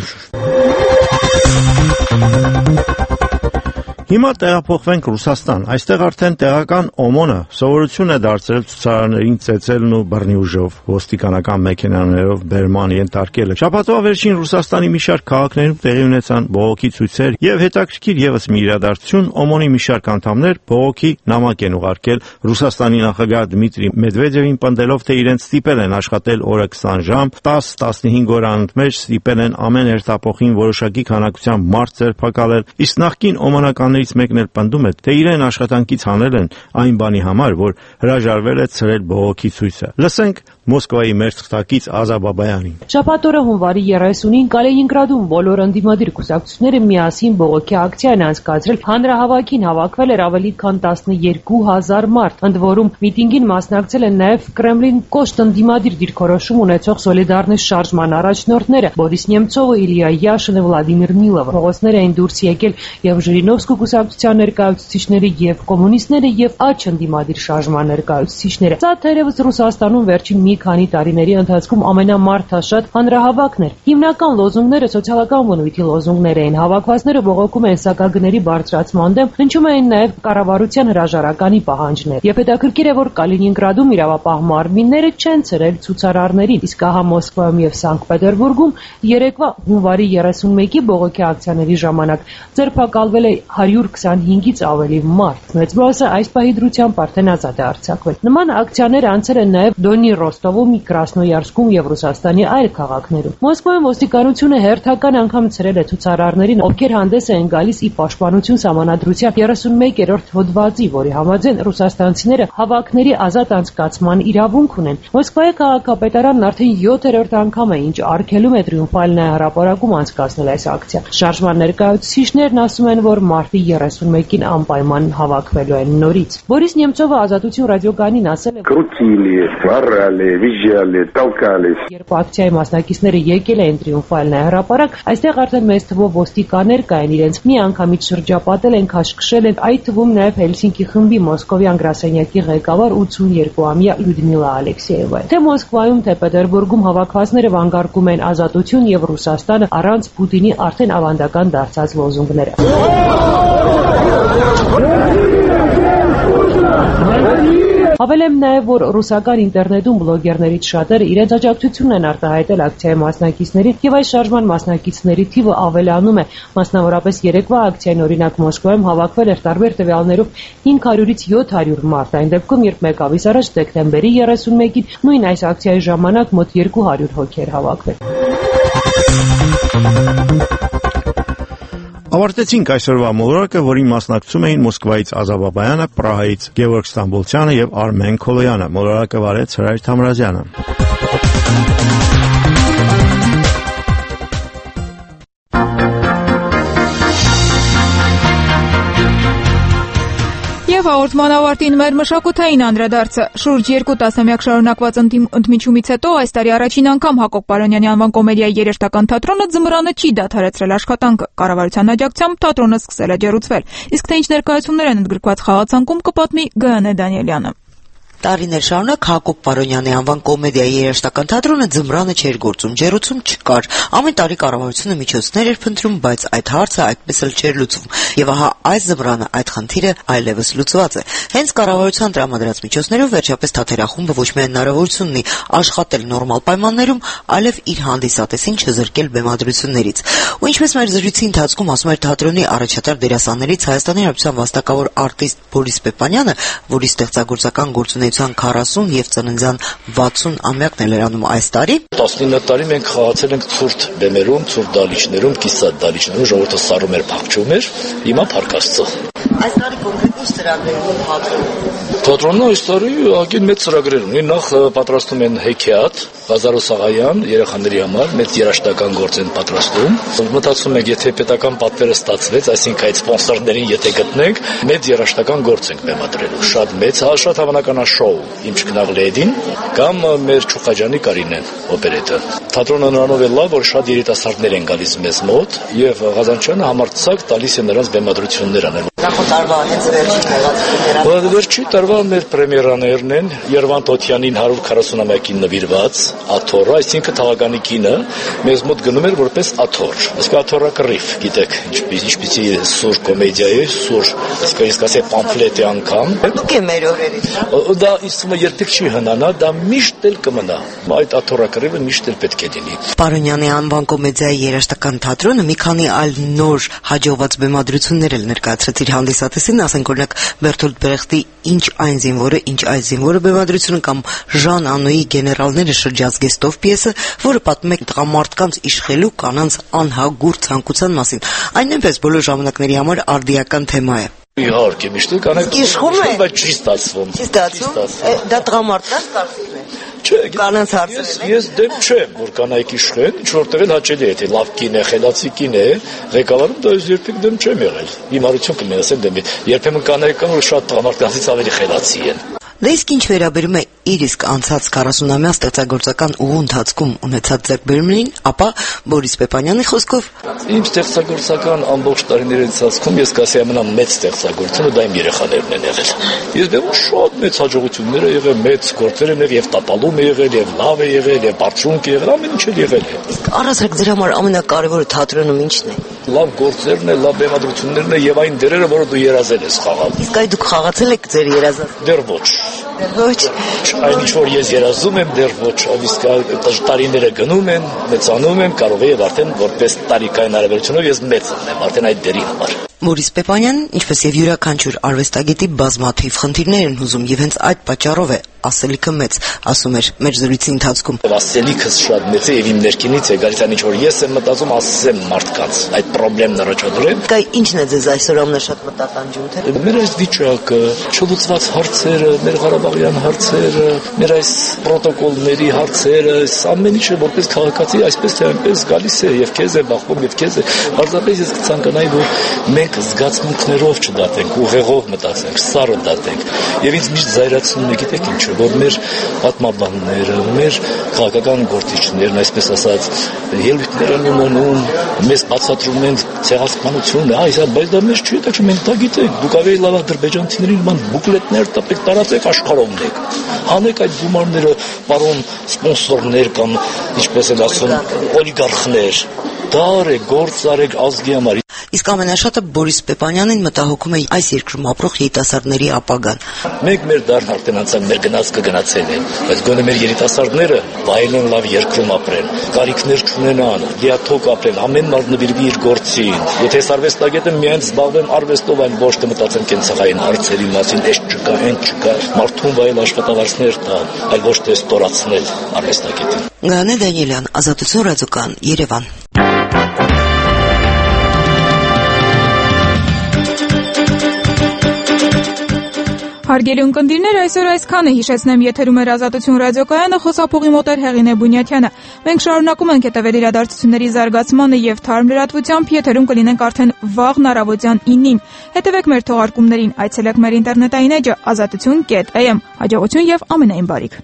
Հիմա տեղափոխվենք Ռուսաստան։ Այստեղ արդեն տեղական ՕՄՕՆ-ը սովորություն է դարձրել ցուցարարներին ծեծելն ու բռնի ուժով, ոստիկանական մեքենաներով բերման ենթարկելը։ Շաբաթվա վերջին Ռուսաստանի մի շարք քաղաքներում տեղի ունեցան բողոքի ցույցեր եւ հետաքրքիր եւս մի իրադարձություն, ՕՄՕՆ-ի մի շարք անդամներ բողոքի նամակ են ուղարկել Ռուսաստանի նախագահ Դմիտրի Մեդվեդևին, պնդելով, թե իրենց ստիպել են աշխատել օրը 20 ժամ, 10-15 օր անընդմեջ ստիպել են ամեն հերթափոխին որոշակի քանակությամբ մարդ ձերբակալել, իսկ նախկին ՕՄՕՆ-ականների մեկն էլ պնդում է, թե իրեն աշխատանքից հանել են այն բանի համար, որ հրաժարվել է ցրել բողոքի ցույցը։ Լսենք Մոսկվայի մեր թղթակից Ազա Բաբայանին։
Շաբաթ օրը հունվարի 30-ին Կալինինգրադում բոլոր ընդդիմադիր կուսակցությունները միասին բողոքի ակցիա են անցկացրել։ Հանրահավաքին հավաքվել էր ավելի քան 12000 մարդ, ընդ որում միտինգին մասնակցել են նաև Կրեմլին կոշտ ընդդիմադիր դիրքորոշում ունեցող Սոլիդարնիստ շարժման առաջնորդները Բորիս Նեմցովը, Իլիա Յաշինը, Վլադիմիր Միլովը։ Փողոցներ էին դուրս եկել եւ Ժիրինովսկու կուսակցության ներկայացուցիչները եւ կոմունիստները եւ աջ ընդդիմադիր շարժման ներկայացուցիչները։ Սա թերևս Ռուսաստանում վերջին մի քանի տարիների ընթացքում ամենամարդաշատ հանրահավաքն էր։ Հիմնական լոզունգները սոցիալական բնույթի լոզունգներ էին։ Հավաքվածները բողոքում էին սակագների բարձրացման դեմ, հնչում էին նաև կառավարության հրաժարականի պահանջներ։ Եվ հետաքրքիր է, որ Կալինինգրադում իրավապահ մարմինները չեն ցրել ցուցարարներին, իսկ ահա Մոսկվայում եւ Սանկտ Պետերբուրգում երեկվա հունվարի 31-ի բողոքի ակցիաների ժամանակ ձերբակալվել է 125-ից ավելի մարդ։ Մեծ մասը այս պահի դրությամբ արդեն ազատ է արձակվել։ Նման ակցիաներ անցել են նաև Դոնի Ռոստով Խարկովում, Կրասնոյարսկում եւ Ռուսաստանի այլ քաղաքներում։ Մոսկվայում ոստիկանությունը հերթական անգամ ցրել է ցուցարարներին, ովքեր հանդես են գալիս ի պաշտպանություն սահմանադրության 31-րդ հոդվածի, որի համաձայն ռուսաստանցիները հավաքների ազատ անցկացման իրավունք ունեն։ Մոսկվայի քաղաքապետարանն արդեն 7-րդ անգամ է, ինչ արգելում է տրիումֆալ հրապարակում անցկացնել այս ակցիան։ Շարժման ներկայացուցիչներն ասում են, որ մարտի 31-ին անպայման հավաքվելու են նորից։ Բորիս Նեմցովը Ազատություն ռադիոկայանին ասել է.
«Крутили, орали, визжали, толкались».
Երբ ակցիայի մասնակիցները եկել էին տրիումֆալ հրապարակ, այստեղ արդեն մեծ թվով ոստիկաններ կային, իրենց միանգամից շրջապատել են, քաշքշել են, այդ թվում նաև Հելսինկի խմբի մոսկովյան գրասենյակի ղեկավար 82-ամյա Լյուդմիլա Ալեքսեևը։ Թե Մոսկվայում, թե Պետերբուրգում հավաքվածները վանկարկում են ազատություն եւ Ռուսաստանը առանց Պուտինի արդեն ավանդական դարձած լոզունգները։ Հավելեմ նաև, որ ռուսական ինտերնետում բլոգերներից շատերը իրենց աջակցությունն են արտահայտել ակցիայի մասնակիցներին եւ այս շարժման մասնակիցների թիվը ավելանում է։ Մասնավորապես երեկվա ակցիային օրինակ Մոսկվայում հավաքվել էր տարբեր տվյալներով 500-ից 700 մարդ, այն դեպքում, երբ մեկ ամիս առաջ դեկտեմբերի 31-ին նույն այս ակցիայի ժամանակ մոտ 200 հոգի էր հավաքվել։
Ավարտեցինք այսօրվա մոլորակը, որին մասնակցում էին Մոսկվայից Ազա Բաբայանը, Պրահայից Գևորգ Ստամբոլցյանը եւ Արմեն Քոլոյանը։ Մոլորակը վարեց Հրայր Թամրազյանը։
Եվ հաղորդման ավարտին մեր մշակութային անդրադարձը։ Շուրջ 2 տասնամյակ շարունակված ընդմիջումից հետո այս տարի առաջին անգամ Հակոբ Պարոնյանի անվան կոմեդիայի երաժշտական թատրոնը ձմռանը չի դադարեցրել աշխատանքը։ Կառավարության աջակցությամբ թատրոնը սկսել է ջերուցվել։ Իսկ թե ինչ ներկայացումներ են ընդգրկված խաղացանկում, կպատմի Գ.Ն. Դանիելյանը։
Տարիներ շարունակ Հակոբ Պարոնյանի անվան կոմեդիայի երաժշտական թատրոնը ձմռանը չէր գործում, ջերուցում չկար։ Ամեն տարի կառավարությունը միջոցներ էր փնտրում, բայց այդ հարցը այդպես էլ չէր լուծվում։ Եվ ահա այս ձմռանը այդ խնդիրը այլևս լուծված է։ Հենց կառավարության տրամադրած միջոցներով վերջապես թատերախումբը ոչ միայն հնարավորություն ունի աշխատել նորմալ պայմաններում, այլև իր հանդիսատեսին չզրկել բեմադրություններից։ Ու ինչպես մեր զրույցի ընթացքում ասում էր թատրոնի առաջատար դերասաններից Հայաստանի Հանրապետության վաստակավոր արտիստ Բորիս Պեպանյանը, որի ստեղծագործական գործունեության 40 եւ ծննդյան 60-ամյակն է լրանում այս տարի։
19 տարի մենք խաղացել ենք ցուրտ բեմերում, ցուրտ դալիճներում, կիսատ դալիճներում, ժողովուրդը սառում էր, փախչում էր, հիմա փառք Աստծո։
Այս տարի կոնկրետ ինչ ծրագրեր ունի թատրոնը։
Թատրոնը այս տարի ագին մեծ ծրագրեր ունի։ Նախ պատրաստում են հեքիաթ, Ղազարո Սաղայան երեխաների համար մեծ երաժշտական գործ են պատրաստում։ Մտածում ենք, եթե պետական պատվերը ստացվեց, այսինքն այդ սպոնսորներին եթե գտնենք, մեծ երաժշտական գործ ենք բեմադրելու։ Շատ մեծ, շատ հավանականաշոու Իմ չքնաղ լեդին կամ մեր Չուխաջանի Կարինեն օպերետը։ Թատրոնը նրանով է լավ, որ շատ երիտասարդներ են գալիս մեզ մոտ եւ Ղազանչյանը համարձակ տալիս է նրանց բեմադրություններ անել։
Նախորդ տարվա հենց
վերջի տարվա մեր պրեմիերաներն են Երվանդ Օթյանին 140-ամյակին նվիրված աթոռը, այսինքն թաղականի կինը մեզ մոտ գնում էր որպես աթոռ։ Իսկ աթոռը կռիվ, գիտեք, ինչպիսի սուր կոմեդիա է, սուր, իսկ ասե պամֆլետ է անգամ։
Դուք եք մեր օրերից։
Դա իսկը երբեք չի հնանա, դա միշտ էլ կմնա։ Այդ աթոռը կռիվը միշտ էլ պետք է լինի։
Պարոնյանի անվան կոմեդիայի երաժշտական թատրոնը մի քանի այլ նոր հաջողված բեմադրություններ էլ ներկայացրեց իր հանդիսատեսին, ասենք օրինակ Բերտոլդ Բրեխտի Ինչ այն զինվորը, ինչ այս զինվորը բեմադրությունը կամ Ժան Անոյի Գեներալները շրջազգեստով պիեսը, որը պատմում է տղամարդկանց իշխելու կանանց անհագուր ցանկության մասին։ Այն նույնպես բոլոր ժամանակների համար արդիական թեմա է։
Իհարկե, միշտ կանեք
իշխում են,
բայց չի ստացվում։
Չի ստացվում։ Դա տղամարդկանց կարծիքն է։
Չէ,
կանանց հարցը։
Ես դեմ չեմ, որ կանայք իշխեն, ինչ որտեղ էլ հաճելի է, եթե լավ կին է, խելացի կին է, ղեկավարում դա ես երբեք դեմ չեմ եղել։ Հիմարություն կլինի ասել դեմ։ Երբեմն կանայք կան, որ շատ տղամարդկանցից ավելի խելացի են։
Դա իսկ ինչ վերաբերում է իր իսկ անցած 40-ամյա ստեղծագործական ուղու ընթացքում ունեցած ձեռքբերումներին, ապա Բորիս Պեպանյանի խոսքով
իմ ստեղծագործական ամբողջ տարիների ընթացքում ես կասեի ամենամեծ ստեղծագործությունը դա իմ երեխաներն են եղել։ Ես դեռ շատ մեծ հաջողություններ է եղել, մեծ գործեր են եղել, եւ տապալում է եղել, եւ լավ է եղել, եւ բարձրունք է եղել, ամեն ինչ է եղել։
Իսկ առասարակ ձեր համար ամենակարևորը թատրոնում ինչն է։
Լավ գործերն է, լավ բեմադրություններն է եւ այն դերերը, որը դու երազել ես խաղալ։
Իսկ այդ դուք խաղացել եք ձեր երազած։
Դեռ ոչ։
Ոչ։
Այն ինչ որ ես երազում եմ, դեռ ոչ, իսկ տարիները գնում են, մեծանում եմ, կարող է եւ արդեն որպես տարիքային հարաբերությունով ես մեծանում եմ արդեն այդ դերի համար։
Բորիս Պեպանյանն, ինչպես եւ յուրաքանչյուր արվեստագետի բազմաթիվ խնդիրներ են հուզում եւ հենց այդ պատճառով է ասելիքը մեծ, ասում էր մեր զրույցի ընթացքում։
Ասելիքս շատ մեծ է եւ իմ ներքինից է գալիս, ինչ որ ես եմ մտածում, ասեմ մարդկանց այդ խնդիրն առաջադրեմ։
Կայ ինչն է ձեզ այսօր ամենաշատ մտատանջում թե։
Մեր այս վիճակը, չլուծված հարցերը, մեր Ղարաբաղյան հարցերը, մեր այս պրոտոկոլների հարցերը, ամեն ինչը որպես քաղաքացի այսպես թե այնպես գալիս է եւ քեզ է բախվում եւ քեզ է։ Պարզապես ես կցանկանայի, որ մենք զգացմունքներով չդատենք, ուղեղով մտածենք, սառը դատենք։ Եվ ինձ միշտ զայրացնում է, գիտեք ինչ, որ մեր պատմաբանները, մեր քաղաքական գործիչներն, այսպես ասած, ելույթներ են ունենում, մեզ բացատրում են ցեղասպանությունը, բայց դա մեզ չի հետաքրքրում, մենք դա գիտենք, դուք ավելի լավ ադրբեջանցիներին ման բուկլետներ տպեք, տարածեք, աշխարհովնեք, հանեք այդ գումարները, պարոն սպոնսորներ կամ ինչպես են ասում, օլիգարխներ, դա արեք, գործ արեք ազգի համար։
Իսկ ամենաշատը Բորիս Պեպանյանին մտահոգում է այս երկրում ապրող երիտասարդների ապագան։
Մենք մեր դարն արդեն անցան, մեր գնացքը գնացել է, բայց գոնե մեր երիտասարդները վայելեն լավ երկրում ապրեն, կարիքներ չունենան, լիաթոք ապրեն, ամեն մարդ նվիրվի իր գործին։ Եթե արվեստագետը միայն զբաղվեն արվեստով, այլ ոչ թե մտածեն կենցաղային հարցերի մասին, էս չկա, այն չկա, մարդուն վայել աշխատավարձներ տա, այլ ոչ թե ստորացնել արվեստագետին։
Գանե Դանիելյան, Ազատություն ռադիոկան, Երևան։
Հարգելի ունկնդիրներ, այսօր այսքան է, հիշեցնեմ, եթերում էր Ազատություն ռադիոկայանը, խոսափողի մոտ էր Հեղինե Բունյաթյանը։ Մենք շարունակում ենք հետևել իրադարձությունների զարգացմանը եւ թարմ լրատվությամբ, եթերում կլինենք արդեն վաղն առավոտյան 9-ին։ Հետևեք մեր թողարկումներին, այցելեք մեր ինտերնետային էջը azatutun.am։ Հաջողություն եւ ամենայն բարիք։